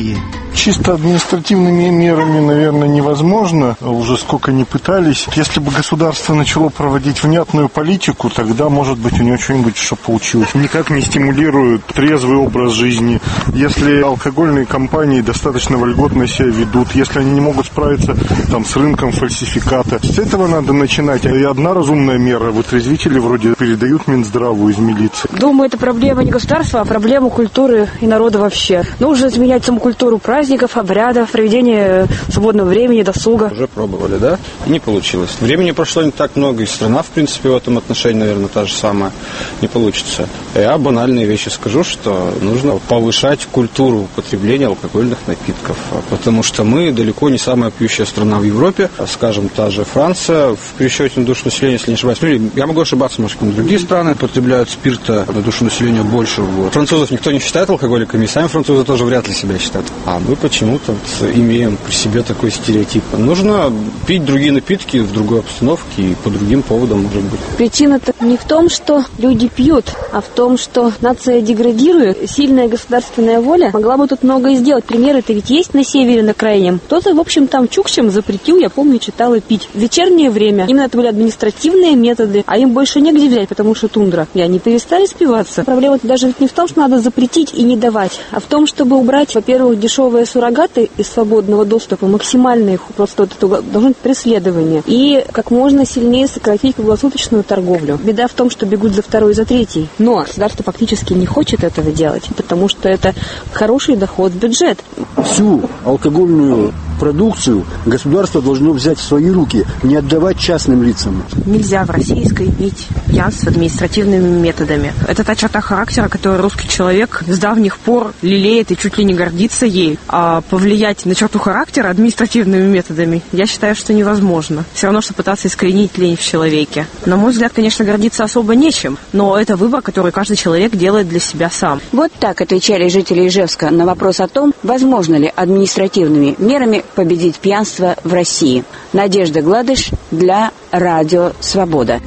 Speaker 2: Чисто административными мерами, наверное, невозможно. Уже сколько ни пытались. Если бы государство начало проводить внятную политику, тогда, может быть, у него что-нибудь что получилось. Никак не стимулируют трезвый образ жизни. Если алкогольные компании достаточно вольготно себя ведут, если они не могут справиться там, с рынком фальсификата, с этого надо начинать. И одна разумная мера. Вытрезвители вроде передают Минздраву из милиции.
Speaker 3: Думаю, это проблема не государства, а проблема культуры и народа вообще. Нужно изменять саму культуру праздников, обрядов, проведения свободного времени, досуга.
Speaker 4: Уже пробовали, да? И не получилось. Времени прошло не так много, и страна, в принципе, в этом отношении, наверное, та же самая. Не получится. Я банальные вещи скажу, что нужно повышать культуру употребления алкогольных напитков. Потому что мы далеко не самая пьющая страна в Европе. Скажем, та же Франция в пересчете на душу населения, если не ошибаюсь. Ну, я могу ошибаться, может, и другие страны потребляют спирта на душу населения больше в год. Французов никто не считает алкоголиками, и сами французы тоже вряд ли себя считают. А мы почему-то имеем при себе такой стереотип. Нужно пить другие напитки в другой обстановке и по другим поводам, может быть.
Speaker 3: Причина-то не в том, что люди пьют, а в том, что нация деградирует. Сильная государственная воля могла бы тут многое сделать. Примеры-то ведь есть на севере, на крайнем. Кто-то, в общем, там Чукчам запретил, я помню, читала, пить. В вечернее время именно это были административные методы, а им больше негде взять, потому что тундра. И они перестали спиваться. Проблема-то даже ведь не в том, что надо запретить и не давать, а в том, чтобы убрать, во-первых, дешевые суррогаты из свободного доступа, максимально их просто вот это должно быть преследование. И как можно сильнее сократить круглосуточную торговлю. Беда в том, что бегут за второй и за третий. Но государство фактически не хочет этого делать, потому что это хороший доход в бюджет.
Speaker 6: Всю алкогольную продукцию государство должно взять в свои руки, не отдавать частным лицам.
Speaker 3: Нельзя в российской пить пьянство административными методами. Это та черта характера, которую русский человек с давних пор лелеет и чуть ли не гордится ей. А повлиять на черту характера административными методами, я считаю, что невозможно. Все равно, что пытаться искоренить лень в человеке. На мой взгляд, конечно, гордиться особо нечем, но это выбор, который каждый человек делает для себя сам.
Speaker 7: Вот так отвечали жители Ижевска на вопрос о том, возможно ли административными мерами победить пьянство в России. Надежда Гладыш для Радио Свобода.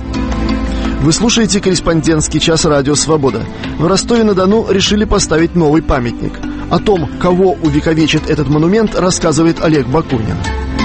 Speaker 1: Вы слушаете корреспондентский час «Радио Свобода». В Ростове-на-Дону решили поставить новый памятник. О том, кого увековечит этот монумент, рассказывает Олег Бакунин.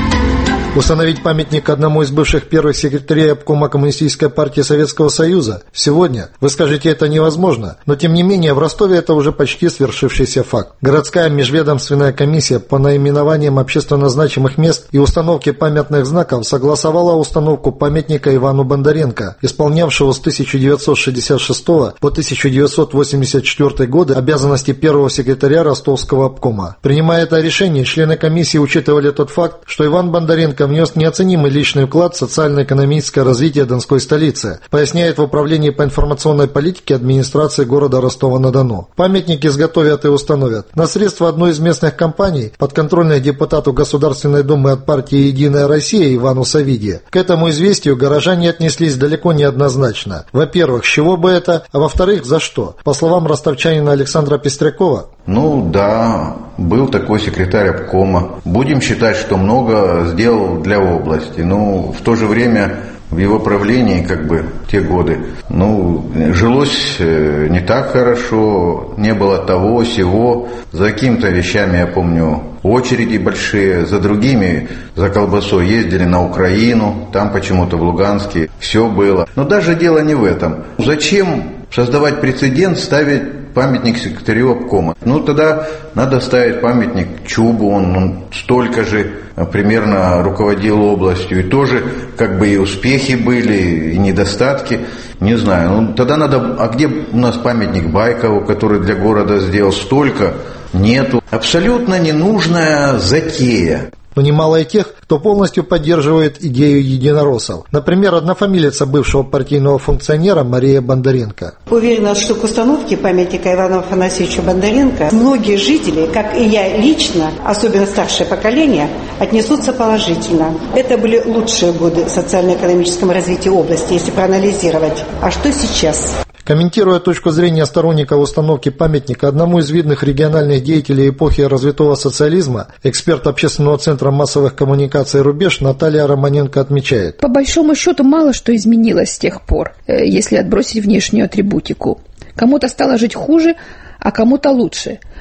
Speaker 26: Установить памятник одному из бывших первых секретарей обкома Коммунистической партии Советского Союза сегодня, вы скажете, это невозможно, но тем не менее в Ростове это уже почти свершившийся факт. Городская межведомственная комиссия по наименованиям общественно значимых мест и установке памятных знаков согласовала установку памятника Ивану Бондаренко, исполнявшего с тысяча девятьсот шестьдесят шестого по тысяча девятьсот восемьдесят четвёртый годы обязанности первого секретаря Ростовского обкома. Принимая это решение, члены комиссии учитывали тот факт, что Иван Бондаренко внес неоценимый личный вклад в социально-экономическое развитие Донской столицы, поясняет в Управлении по информационной политике администрации города Ростова-на-Дону. Памятник изготовят и установят на средства одной из местных компаний, подконтрольной депутату Государственной Думы от партии «Единая Россия» Ивану Савиди. К этому известию горожане отнеслись далеко не однозначно. Во-первых, с чего бы это, а во-вторых, за что? По словам ростовчанина Александра Пестрякова,
Speaker 27: Ну да, был такой секретарь обкома. Будем считать, что много сделал для области. Но в то же время в его правлении, как бы, те годы, ну, жилось не так хорошо, не было того, сего. За какими-то вещами, я помню, очереди большие, за другими, за колбасой ездили на Украину, там почему-то в Луганске, все было. Но даже дело не в этом. Зачем создавать прецедент, ставить памятник секретарю обкома? Ну, тогда надо ставить памятник Чубу, он, он столько же примерно руководил областью, и тоже как бы и успехи были, и недостатки, не знаю. Ну, тогда надо, а где у нас памятник Байкову, который для города сделал столько? Нету. Абсолютно ненужная затея.
Speaker 26: Но немало и тех, кто полностью поддерживает идею единороссов. Например, однофамилица бывшего партийного функционера Мария Бондаренко.
Speaker 28: Уверена, что к установке памятника Ивану Афанасьевичу Бондаренко многие жители, как и я лично, особенно старшее поколение, отнесутся положительно. Это были лучшие годы в социально-экономическом развитии области, если проанализировать. А что сейчас?
Speaker 26: Комментируя точку зрения сторонников установки памятника одному из видных региональных деятелей эпохи развитого социализма, эксперт общественного центра массовых коммуникаций «Рубеж» Наталья Романенко отмечает.
Speaker 29: По большому счету мало что изменилось с тех пор, если отбросить внешнюю атрибутику. Кому-то стало жить хуже, а кому-то лучше.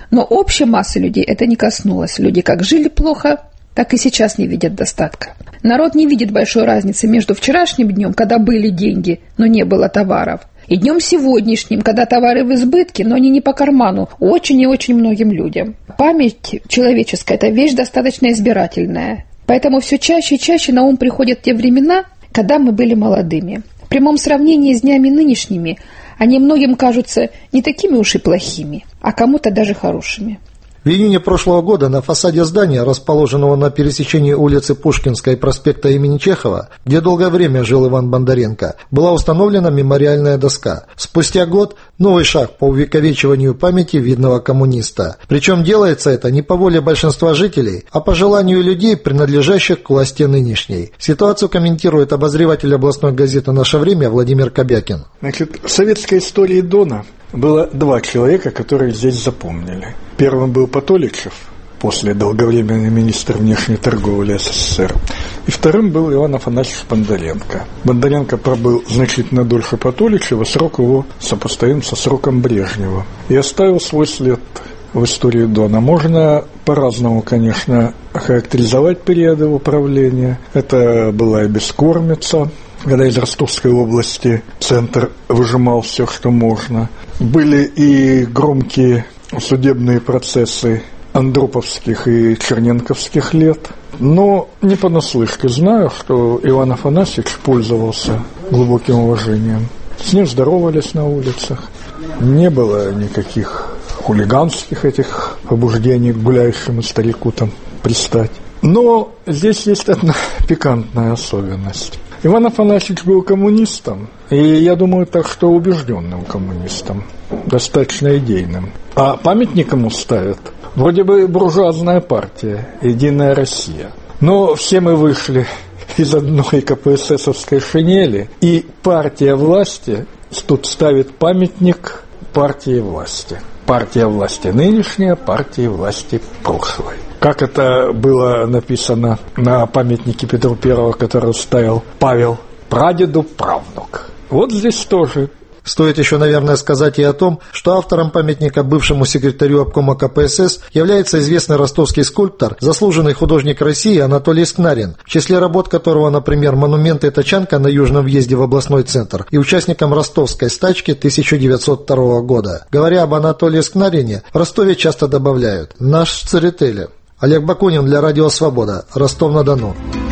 Speaker 29: Но общей массы людей это не коснулось. Люди как жили плохо, так и сейчас не видят достатка. Народ не видит большой разницы между вчерашним днем, когда были деньги, но не было товаров, и днем сегодняшним, когда товары в избытке, но они не по карману очень и очень многим людям. Память человеческая – это вещь достаточно избирательная. Поэтому все чаще и чаще на ум приходят те времена, когда мы были молодыми. В прямом сравнении с днями нынешними они многим кажутся не такими уж и плохими, а кому-то даже хорошими.
Speaker 26: В июне прошлого года на фасаде здания, расположенного на пересечении улицы Пушкинской и проспекта имени Чехова, где долгое время жил Иван Бондаренко, была установлена мемориальная доска. Спустя год новый шаг по увековечиванию памяти видного коммуниста. Причем делается это не по воле большинства жителей, а по желанию людей, принадлежащих к власти нынешней. Ситуацию комментирует обозреватель областной газеты «Наше время» Владимир Кобякин.
Speaker 2: Значит, в советской истории Дона было два человека, которые здесь запомнили. Первым был Патоличев, после долговременный министр внешней торговли СССР. И вторым был Иван Афанасьевич Бондаренко. Бондаренко пробыл значительно дольше Патоличева, срок его сопоставим со сроком Брежнева. И оставил свой след в истории Дона. Можно по-разному, конечно, характеризовать периоды управления. Это была и бескормица, когда из Ростовской области центр выжимал все, что можно. Были и громкие судебные процессы андроповских и черненковских лет. Но не понаслышке знаю, что Иван Афанасьевич пользовался глубоким уважением. С ним здоровались на улицах. Не было никаких хулиганских этих побуждений к гуляющему старику там пристать. Но здесь есть одна пикантная особенность. Иван Афанасьевич был коммунистом, и я думаю, так что убежденным коммунистом, достаточно идейным. А памятник ему ставят вроде бы буржуазная партия, Единая Россия. Но все мы вышли из одной КПССовской шинели, и партия власти тут ставит памятник партии власти. Партия власти нынешняя, партия власти прошлой. Как это было написано на памятнике Петру Первому, который ставил Павел, прадеду правнук. Вот здесь тоже.
Speaker 26: Стоит еще, наверное, сказать и о том, что автором памятника бывшему секретарю обкома КПСС является известный ростовский скульптор, заслуженный художник России Анатолий Скнарин, в числе работ которого, например, монументы «Тачанка» на южном въезде в областной центр и участником ростовской стачки тысяча девятьсот второго года. Говоря об Анатолии Скнарине, в Ростове часто добавляют «наш церетели». Олег Бакунин для Радио Свобода, Ростов-на-Дону.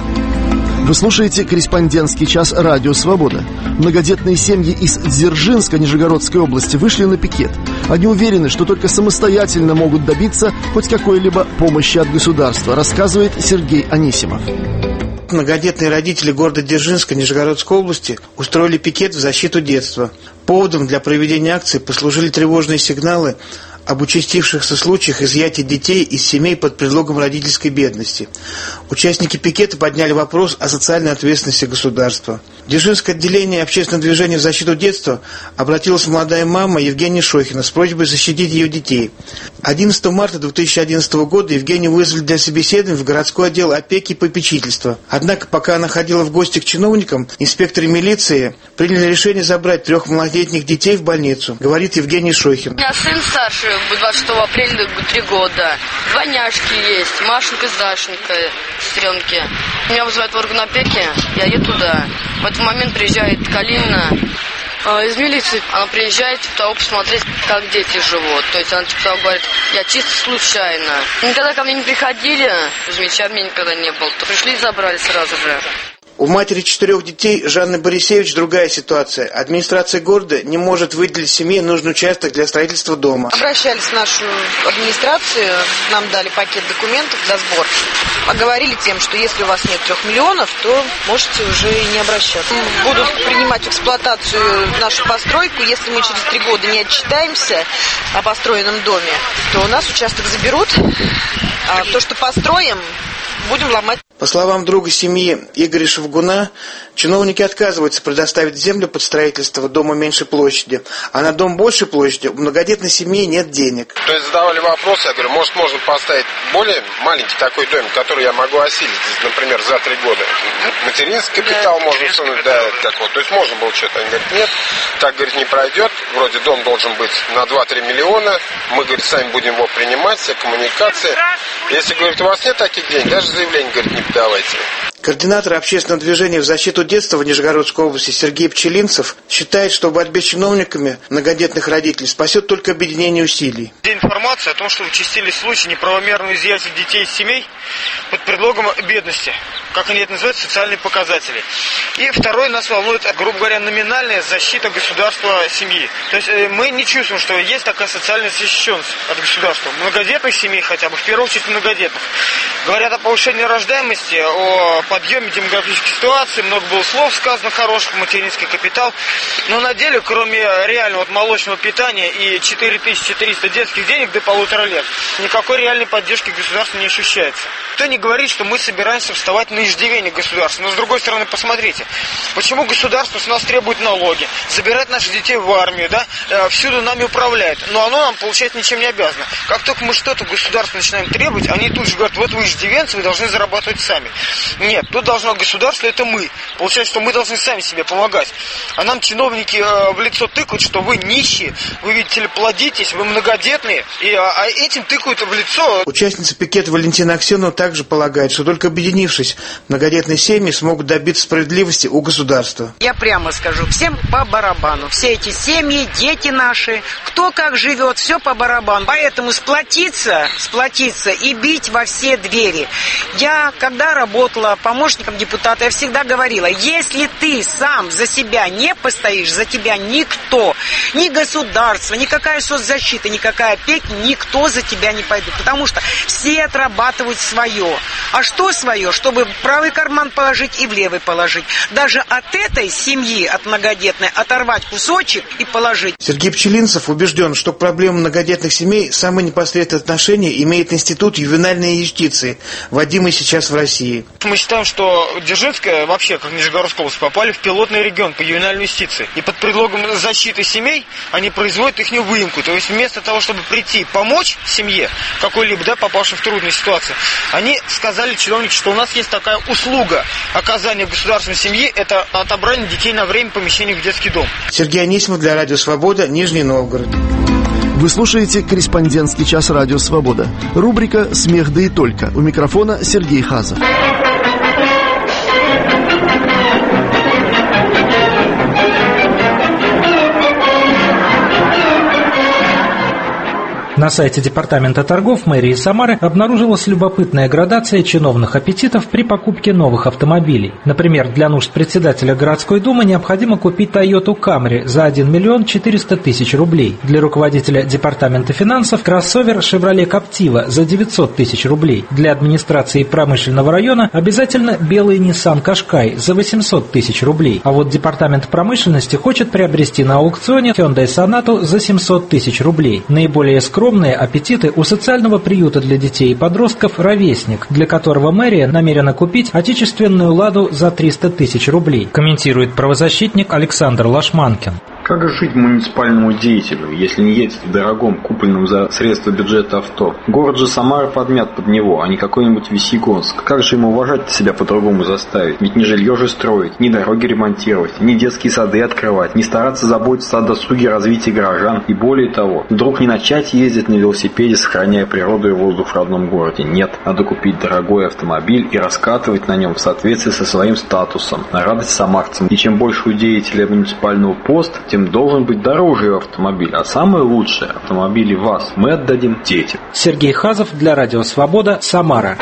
Speaker 1: Вы слушаете «Корреспондентский час» Радио Свобода. Многодетные семьи из Дзержинска Нижегородской области вышли на пикет. Они уверены, что только самостоятельно могут добиться хоть какой-либо помощи от государства, рассказывает Сергей Анисимов.
Speaker 8: Многодетные родители города Дзержинска Нижегородской области устроили пикет в защиту детства. Поводом для проведения акции послужили тревожные сигналы об участившихся случаях изъятия детей из семей под предлогом родительской бедности. Участники пикета подняли вопрос о социальной ответственности государства. В Дзержинское отделение общественного движения в защиту детства обратилась молодая мама Евгения Шохина с просьбой защитить ее детей. одиннадцатого марта две тысячи одиннадцатого года Евгению вызвали для собеседования в городской отдел опеки и попечительства. Однако, пока она ходила в гости к чиновникам, инспекторы милиции приняли решение забрать трех малолетних детей в больницу, говорит Евгений Шохин.
Speaker 24: У меня сын старший, двадцать шестого апреля, три года. Двойняшки есть, Машенька и Дашенька, сестренки. Меня вызывают в орган опеки, я еду туда. В этот момент приезжает Калина из милиции. Она приезжает, типа того, посмотреть, как дети живут. То есть она типа того говорит, я чисто случайно. Никогда ко мне не приходили, замеча мне никогда не было. То пришли и забрали сразу же.
Speaker 8: У матери четырех детей Жанны Борисевич другая ситуация. Администрация города не может выделить семье нужный участок для строительства дома.
Speaker 9: Обращались в нашу администрацию, нам дали пакет документов для сбора. Оговорили тем, что если у вас нет трех миллионов, то можете уже и не обращаться. Будут принимать в эксплуатацию нашу постройку. Если мы через три года не отчитаемся о построенном доме, то у нас участок заберут. А то, что построим, будем ломать.
Speaker 8: По словам друга семьи Игоря Шевгуна, чиновники отказываются предоставить землю под строительство дома меньшей площади, а на дом большей площади у многодетной семьи нет денег.
Speaker 10: То есть задавали вопрос, я говорю, может можно поставить более маленький такой домик, который я могу осилить, например, за три года. Материнский капитал да. можно сунуть, да, как вот. То есть можно было что-то. Они говорят, нет, так, говорит, не пройдет. Вроде дом должен быть на два-три миллиона. Мы, говорит, сами будем его принимать, все коммуникации. Если, говорит, у вас нет таких денег, даже заявление, говорит, не подавайте.
Speaker 8: Координатор общественного движения в защиту детства в Нижегородской области Сергей Пчелинцев считает, что в борьбе с чиновниками многодетных родителей спасет только объединение усилий.
Speaker 11: Информация о том, что участились случаи неправомерного изъятия детей из семей под предлогом бедности, как они это называют, социальные показатели. И второе, нас волнует, грубо говоря, номинальная защита государства семьи. То есть мы не чувствуем, что есть такая социальная защищенность от государства. Многодетных семей хотя бы, в первую очередь многодетных. Говорят о повышении рождаемости, о подъеме демографической ситуации, много было слов сказано хороших, материнский капитал. Но на деле, кроме реального вот, молочного питания и четыре тысячи триста детских денег до полутора лет, никакой реальной поддержки государства не ощущается. Кто не говорит, что мы собираемся вставать на иждивение государства. Но с другой стороны, посмотрите, почему государство с нас требует налоги, забирает наших детей в армию, да, всюду нами управляет, но оно нам, получается, ничем не обязано. Как только мы что-то государство начинаем требовать, они тут же говорят, вот вы иждивенцы, вы должны зарабатывать сами. Нет, тут должно государство, это мы. Получается, что мы должны сами себе помогать. А нам чиновники э, в лицо тыкают, что вы нищие, вы, видите ли, плодитесь, вы многодетные, и, а, а этим тыкают в лицо.
Speaker 8: Участница пикета Валентина Аксенова также полагает, что только объединившись, многодетные семьи смогут добиться справедливости у государства.
Speaker 12: Я прямо скажу, всем по барабану. Все эти семьи, дети наши, кто как живет, все по барабану. Поэтому сплотиться, сплотиться и бить во все двери. Я, когда работала помощником депутата, я всегда говорила, если ты сам за себя не постоишь, за тебя никто, ни государство, никакая соцзащита, никакая опека, никто за тебя не пойдет. Потому что все отрабатывают свое. А что свое? Чтобы в правый карман положить и в левый положить. Даже от этой семьи, от многодетной, оторвать кусочек и положить.
Speaker 8: Сергей Пчелинцев убежден, что к проблеме многодетных семей самое непосредственное отношение имеет институт ювенальной юстиции, вводимый сейчас в России.
Speaker 11: Мы считаем, что Дзержинская, вообще, как Нижегородская область, попали в пилотный регион по ювенальной юстиции. И под предлогом защиты семей они производят их выемку. То есть вместо того, чтобы прийти помочь семье, какой-либо, да, попавшей в трудную ситуацию, они сказали, чиновники, что у нас есть такая услуга оказания государственной семьи, это отобрание детей на время помещения в детский дом.
Speaker 8: Сергей Анисимов для Радио Свобода, Нижний Новгород.
Speaker 1: Вы слушаете «Корреспондентский час Радио Свобода». Рубрика «Смех да и только». У микрофона Сергей Хазов.
Speaker 13: На сайте Департамента торгов мэрии Самары обнаружилась любопытная градация чиновных аппетитов при покупке новых автомобилей. Например, для нужд председателя городской думы необходимо купить Toyota Camry за один миллион четыреста тысяч рублей. Для руководителя Департамента финансов кроссовер Chevrolet Captiva за девятьсот тысяч рублей. Для администрации промышленного района обязательно белый Nissan Qashqai за восемьсот тысяч рублей. А вот Департамент промышленности хочет приобрести на аукционе Hyundai Sonata за семьсот тысяч рублей. Наиболее скромные Огромные аппетиты у социального приюта для детей и подростков «Ровесник», для которого мэрия намерена купить отечественную «Ладу» за триста тысяч рублей, комментирует правозащитник Александр Лашманкин.
Speaker 14: Как же жить муниципальному деятелю, если не ездить в дорогом, купленном за средства бюджета авто? Город же Самара подмят под него, а не какой-нибудь Весьегонск. Как же ему уважать себя по-другому заставить? Ведь не жилье же строить, ни дороги ремонтировать, ни детские сады открывать, не стараться заботиться о досуге, развитии горожан. И более того, вдруг не начать ездить на велосипеде, сохраняя природу и воздух в родном городе. Нет, надо купить дорогой автомобиль и раскатывать на нем в соответствии со своим статусом, на радость самарцам. И чем больше у деятеля муниципального поста, тем должен быть дороже его автомобиль, а самое лучшее автомобили ВАЗ мы отдадим детям.
Speaker 13: Сергей Хазов для Радио Свобода, Самара.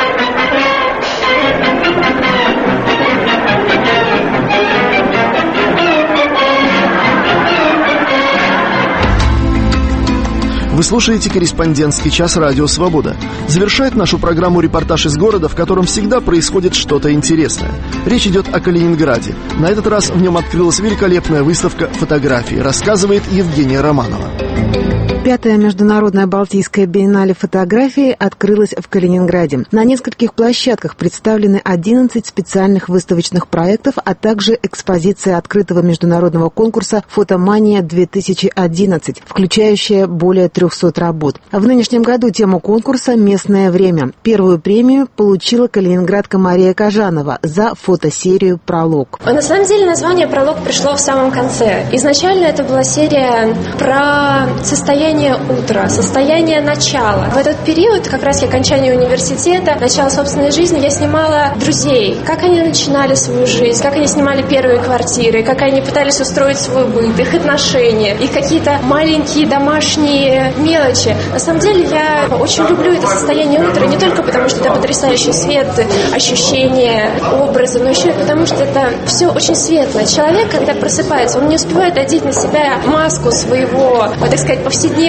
Speaker 1: Вы слушаете «Корреспондентский час Радио Свобода». Завершает нашу программу репортаж из города, в котором всегда происходит что-то интересное. Речь идет о Калининграде. На этот раз в нем открылась великолепная выставка фотографий, рассказывает Евгения Романова.
Speaker 15: Пятая международная Балтийская биеннале фотографии открылась в Калининграде. На нескольких площадках представлены одиннадцать специальных выставочных проектов, а также экспозиция открытого международного конкурса «Фотомания-две тысячи одиннадцать», включающая более трехсот работ. В нынешнем году тема конкурса «Местное время». Первую премию получила калининградка Мария Кажанова за фотосерию «Пролог».
Speaker 16: На самом деле название «Пролог» пришло в самом конце. Изначально это была серия про состояние утра, состояние начала. В этот период, как раз окончания университета, начало собственной жизни, я снимала друзей. Как они начинали свою жизнь, как они снимали первые квартиры, как они пытались устроить свой быт, их отношения, их какие-то маленькие домашние мелочи. На самом деле я очень люблю это состояние утра, не только потому, что это потрясающий свет, ощущения, образы, но еще и потому, что это все очень светло. Человек, когда просыпается, он не успевает одеть на себя маску своего, вот, так сказать, повседневного.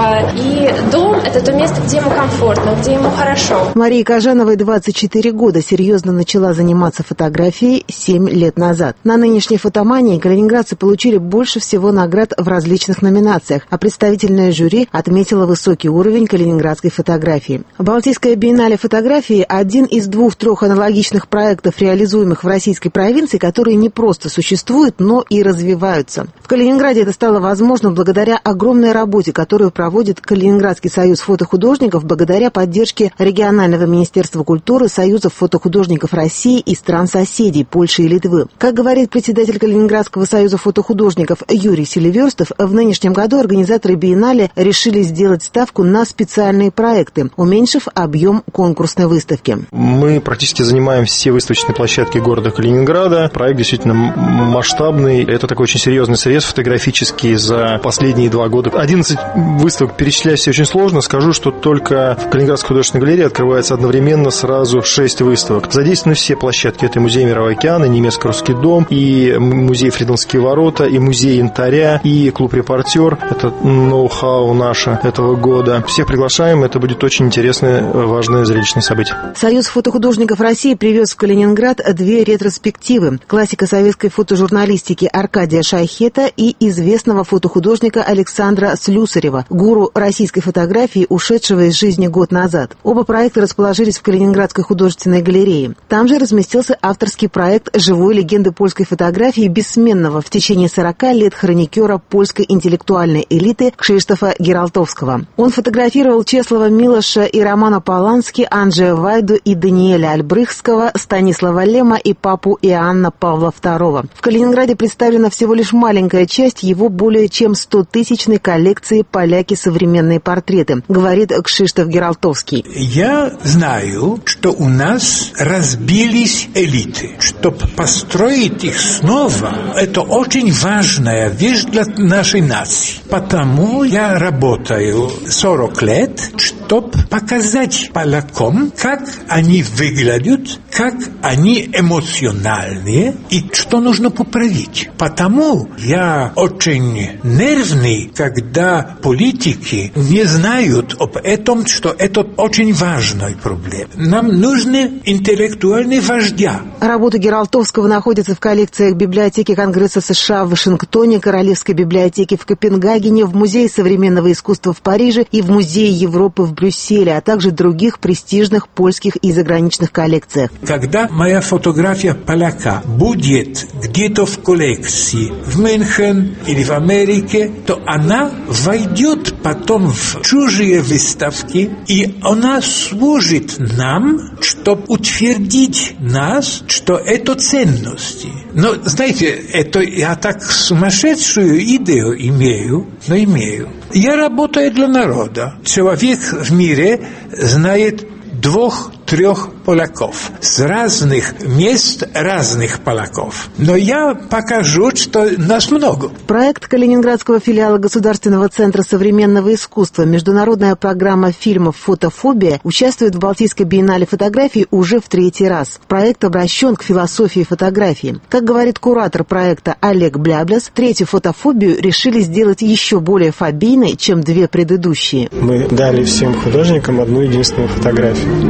Speaker 16: И дом – это то место, где ему комфортно, где ему хорошо.
Speaker 15: Марии Кажановой двадцать четыре года. Серьезно начала заниматься фотографией семь лет назад. На нынешней фотомании калининградцы получили больше всего наград в различных номинациях, а представительное жюри отметило высокий уровень калининградской фотографии. Балтийская биеннале фотографии – один из двух-трех аналогичных проектов, реализуемых в российской провинции, которые не просто существуют, но и развиваются. В Калининграде это стало возможно благодаря огромной работе, которую проводит Калининградский союз фотохудожников благодаря поддержке регионального министерства культуры, союзов фотохудожников России и стран-соседей Польши и Литвы. Как говорит председатель Калининградского союза фотохудожников Юрий Селиверстов, в нынешнем году организаторы биеннале решили сделать ставку на специальные проекты, уменьшив объем конкурсной выставки.
Speaker 17: Мы практически занимаем все выставочные площадки города Калининграда. Проект действительно масштабный. Это такой очень серьезный срез фотографический за последние два года. одиннадцать выставок перечислять все очень сложно. Скажу, что только в Калининградской художественной галерее открывается одновременно сразу шесть выставок. Задействованы все площадки. Это и музей Мирового океана, и немецко-русский дом, и музей Фридманские ворота, и музей Янтаря, и клуб «Репортер». Это ноу-хау наше этого года. Всех приглашаем. Это будет очень интересное, важное, зрелищное событие.
Speaker 15: Союз фотохудожников России привез в Калининград две ретроспективы. Классика советской фотожурналистики Аркадия Шайхета и известного фотохудожника Александра Слюсарева, гуру российской фотографии, ушедшего из жизни год назад. Оба проекта расположились в Калининградской художественной галерее. Там же разместился авторский проект живой легенды польской фотографии, бессменного в течение сорока лет хроникера польской интеллектуальной элиты Кшиштофа Гералтовского. Он фотографировал Чеслава Милоша и Романа Полански, Анджея Вайду и Даниэля Альбрехтского, Станислава Лема и папу Иоанна Павла второго. В Калининграде представлена всего лишь маленькая часть его более чем стотысячной коллекции «Поляки. Современные портреты», говорит Кшиштоф Гералтовский.
Speaker 18: Я знаю, что у нас разбились элиты. Чтобы построить их снова, это очень важная вещь для нашей нации. Потому я работаю сорок лет, чтобы показать полякам, как они выглядят, как они эмоциональные и что нужно поправить. Потому я очень нервный, когда политики не знают об этом, что это очень важная проблема. Нам нужны интеллектуальные вождя.
Speaker 15: Работа Гералтовского находится в коллекциях библиотеки Конгресса США в Вашингтоне, Королевской библиотеки в Копенгагене, в Музее современного искусства в Париже и в Музее Европы в Брюсселе, а также других престижных польских и заграничных коллекциях.
Speaker 18: Когда моя фотография поляка будет где-то в коллекции в Мюнхен или в Америке, то она войдет потом в чужие выставки, и она служит нам, чтобы утвердить нас, что это ценности. Но, знаете, это я так сумасшедшую идею имею, но имею. Я работаю для народа. Человек в мире знает двух-трех поляков с разных мест, разных поляков. Но я покажу, что нас много.
Speaker 15: Проект Калининградского филиала Государственного центра современного искусства «Международная программа фильмов «Фотофобия» участвует в Балтийской биеннале фотографии уже в третий раз. Проект обращен к философии фотографии. Как говорит куратор проекта Олег Блябляс, третью фотофобию решили сделать еще более фобийной, чем две предыдущие.
Speaker 19: Мы дали всем художникам одну единственную фотографию для того,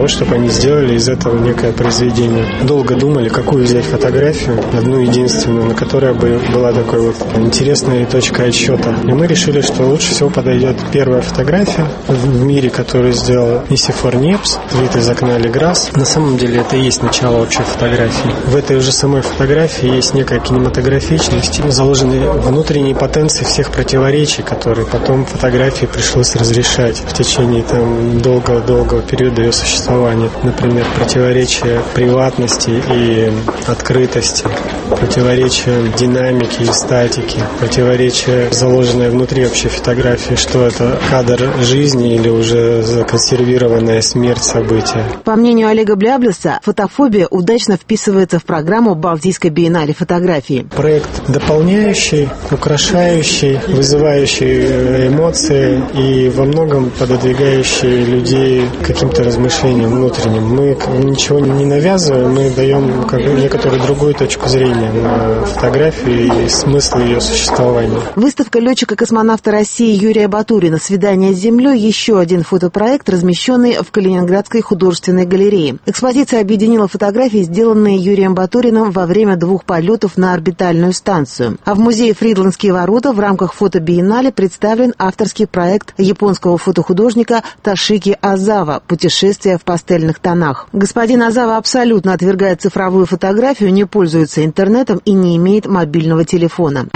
Speaker 4: того, чтобы они сделали из этого некое произведение. Долго думали, какую взять фотографию, одну единственную, на которой бы была такой вот интересной точкой отсчета. И мы решили, что лучше всего подойдет первая фотография в мире, которую сделал Нисифор Непс, вид из окна Леграсс. На самом деле это и есть начало вообще фотографии. В этой уже самой фотографии есть некая кинематографичность, заложены внутренние потенции всех противоречий, которые потом фотографии пришлось разрешать в течение там долгого-долгого периода ее существования. Например, противоречие приватности и открытости, противоречие динамики и статики, противоречие, заложенное внутри вообще фотографии, что это кадр жизни или уже законсервированная смерть события.
Speaker 15: По мнению Олега Бляблеса, фотофобия удачно вписывается в программу Балтийской биеннале фотографии.
Speaker 4: Проект дополняющий, украшающий, вызывающий эмоции и во многом пододвигающий людей к каким-то размышлениям внутренним. Мы ничего не навязываем, мы даем как бы некоторую другую точку зрения на фотографию и смысл ее существования.
Speaker 15: Выставка летчика-космонавта России Юрия Батурина «Свидание с Землей» — еще один фотопроект, размещенный в Калининградской художественной галерее. Экспозиция объединила фотографии, сделанные Юрием Батуриным во время двух полетов на орбитальную станцию. А в музее «Фридландские ворота» в рамках фотобиеннале представлен авторский проект японского фотохудожника Тошики Азава «Путешествие в пастельных тонах». Господин Азава абсолютно отвергает цифровую фотографию, не пользуется интернетом и не имеет мобильного телефона.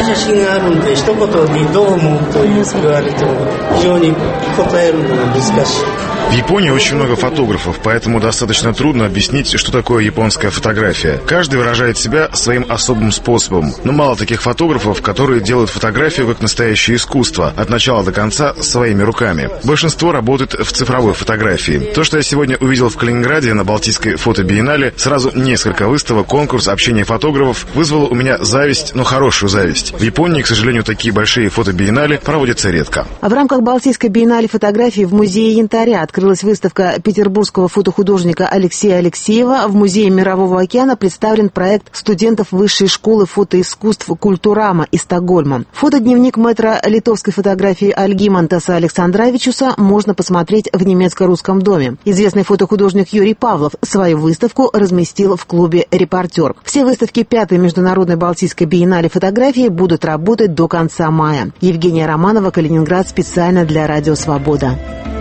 Speaker 5: В Японии очень много фотографов, поэтому достаточно трудно объяснить, что такое японская фотография. Каждый выражает себя своим особым способом. Но мало таких фотографов, которые делают фотографию как настоящее искусство, от начала до конца своими руками. Большинство работает в цифровой фотографии. То, что я сегодня увидел в Калининграде на Балтийской фотобиеннале, сразу несколько выставок, конкурс, общение фотографов, вызвало у меня зависть, но хорошую зависть. В Японии, к сожалению, такие большие фотобиеннале проводятся редко.
Speaker 15: А в рамках Балтийской биеннале фотографии в музее Янтаря открылась выставка петербургского фотохудожника Алексея Алексеева. В Музее Мирового океана представлен проект студентов Высшей школы фотоискусств «Культурама» из Стокгольма. Фотодневник мэтра литовской фотографии Альгимантаса Александровичуса можно посмотреть в немецко-русском доме. Известный фотохудожник Юрий Павлов свою выставку разместил в клубе «Репортер». Все выставки пятой международной Балтийской биеннале фотографии будут работать до конца мая. Евгения Романова, Калининград, специально для Радио Свобода.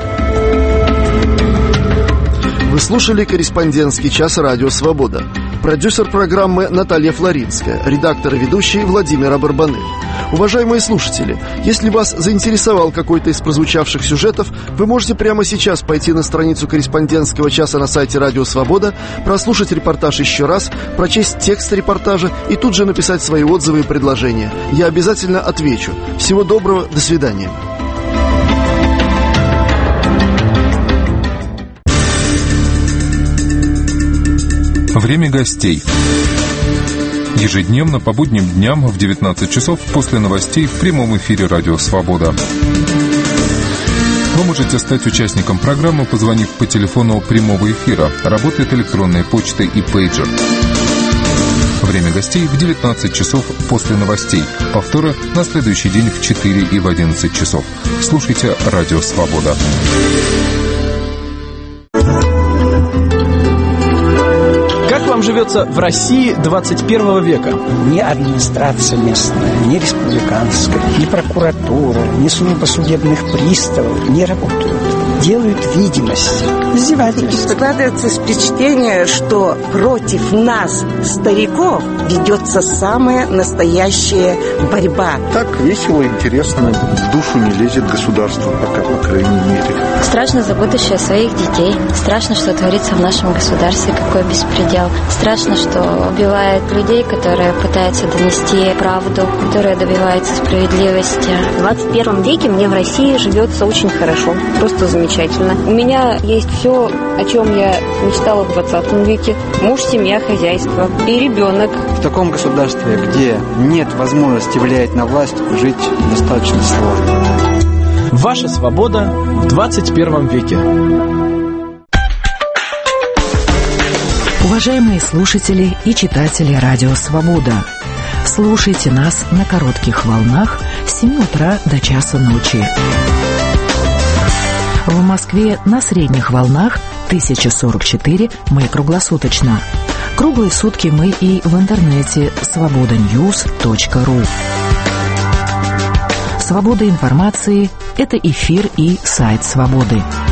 Speaker 1: Вы слушали «Корреспондентский час» Радио Свобода. Продюсер программы Наталья Флоринская, редактор и ведущий Владимир Абарбаны. Уважаемые слушатели, если вас заинтересовал какой-то из прозвучавших сюжетов, вы можете прямо сейчас пойти на страницу «Корреспондентского часа» на сайте Радио Свобода, прослушать репортаж еще раз, прочесть текст репортажа и тут же написать свои отзывы и предложения. Я обязательно отвечу. Всего доброго, до свидания.
Speaker 6: Время гостей. Ежедневно по будним дням в девятнадцать часов после новостей в прямом эфире «Радио Свобода». Вы можете стать участником программы, позвонив по телефону прямого эфира. Работает электронная почта и пейджер. Время гостей в девятнадцать часов после новостей. Повторы на следующий день в четыре и в одиннадцать часов. Слушайте «Радио Свобода».
Speaker 19: Как вам живется в России двадцать первого века?
Speaker 20: Ни администрация местная, ни республиканская, ни прокуратура, ни служба судебных приставов не работают. Делают видимость. Издевательство.
Speaker 21: Складывается впечатление, что против нас, стариков, ведется самая настоящая борьба.
Speaker 2: Так весело, интересно. В душу не лезет государство, пока, по крайней мере.
Speaker 22: Страшно за будущее своих детей. Страшно, что творится в нашем государстве, какой беспредел. Страшно, что убивают людей, которые пытаются донести правду, которые добиваются справедливости.
Speaker 3: В двадцать первом веке мне в России живется очень хорошо. Просто замечательно. У меня есть все, о чем я мечтала в двадцатом веке. Муж, семья, хозяйство и ребенок.
Speaker 23: В таком государстве, где нет возможности влиять на власть, жить достаточно сложно.
Speaker 19: Ваша свобода в двадцать первом веке.
Speaker 25: Уважаемые слушатели и читатели Радио Свобода, слушайте нас на коротких волнах с семи утра до часа ночи. В Москве на средних волнах тысяча сорок четыре. Мы круглосуточно. Круглые сутки мы и в интернете свобода ньюс точка ру. Свобода информации – это эфир и сайт «Свободы».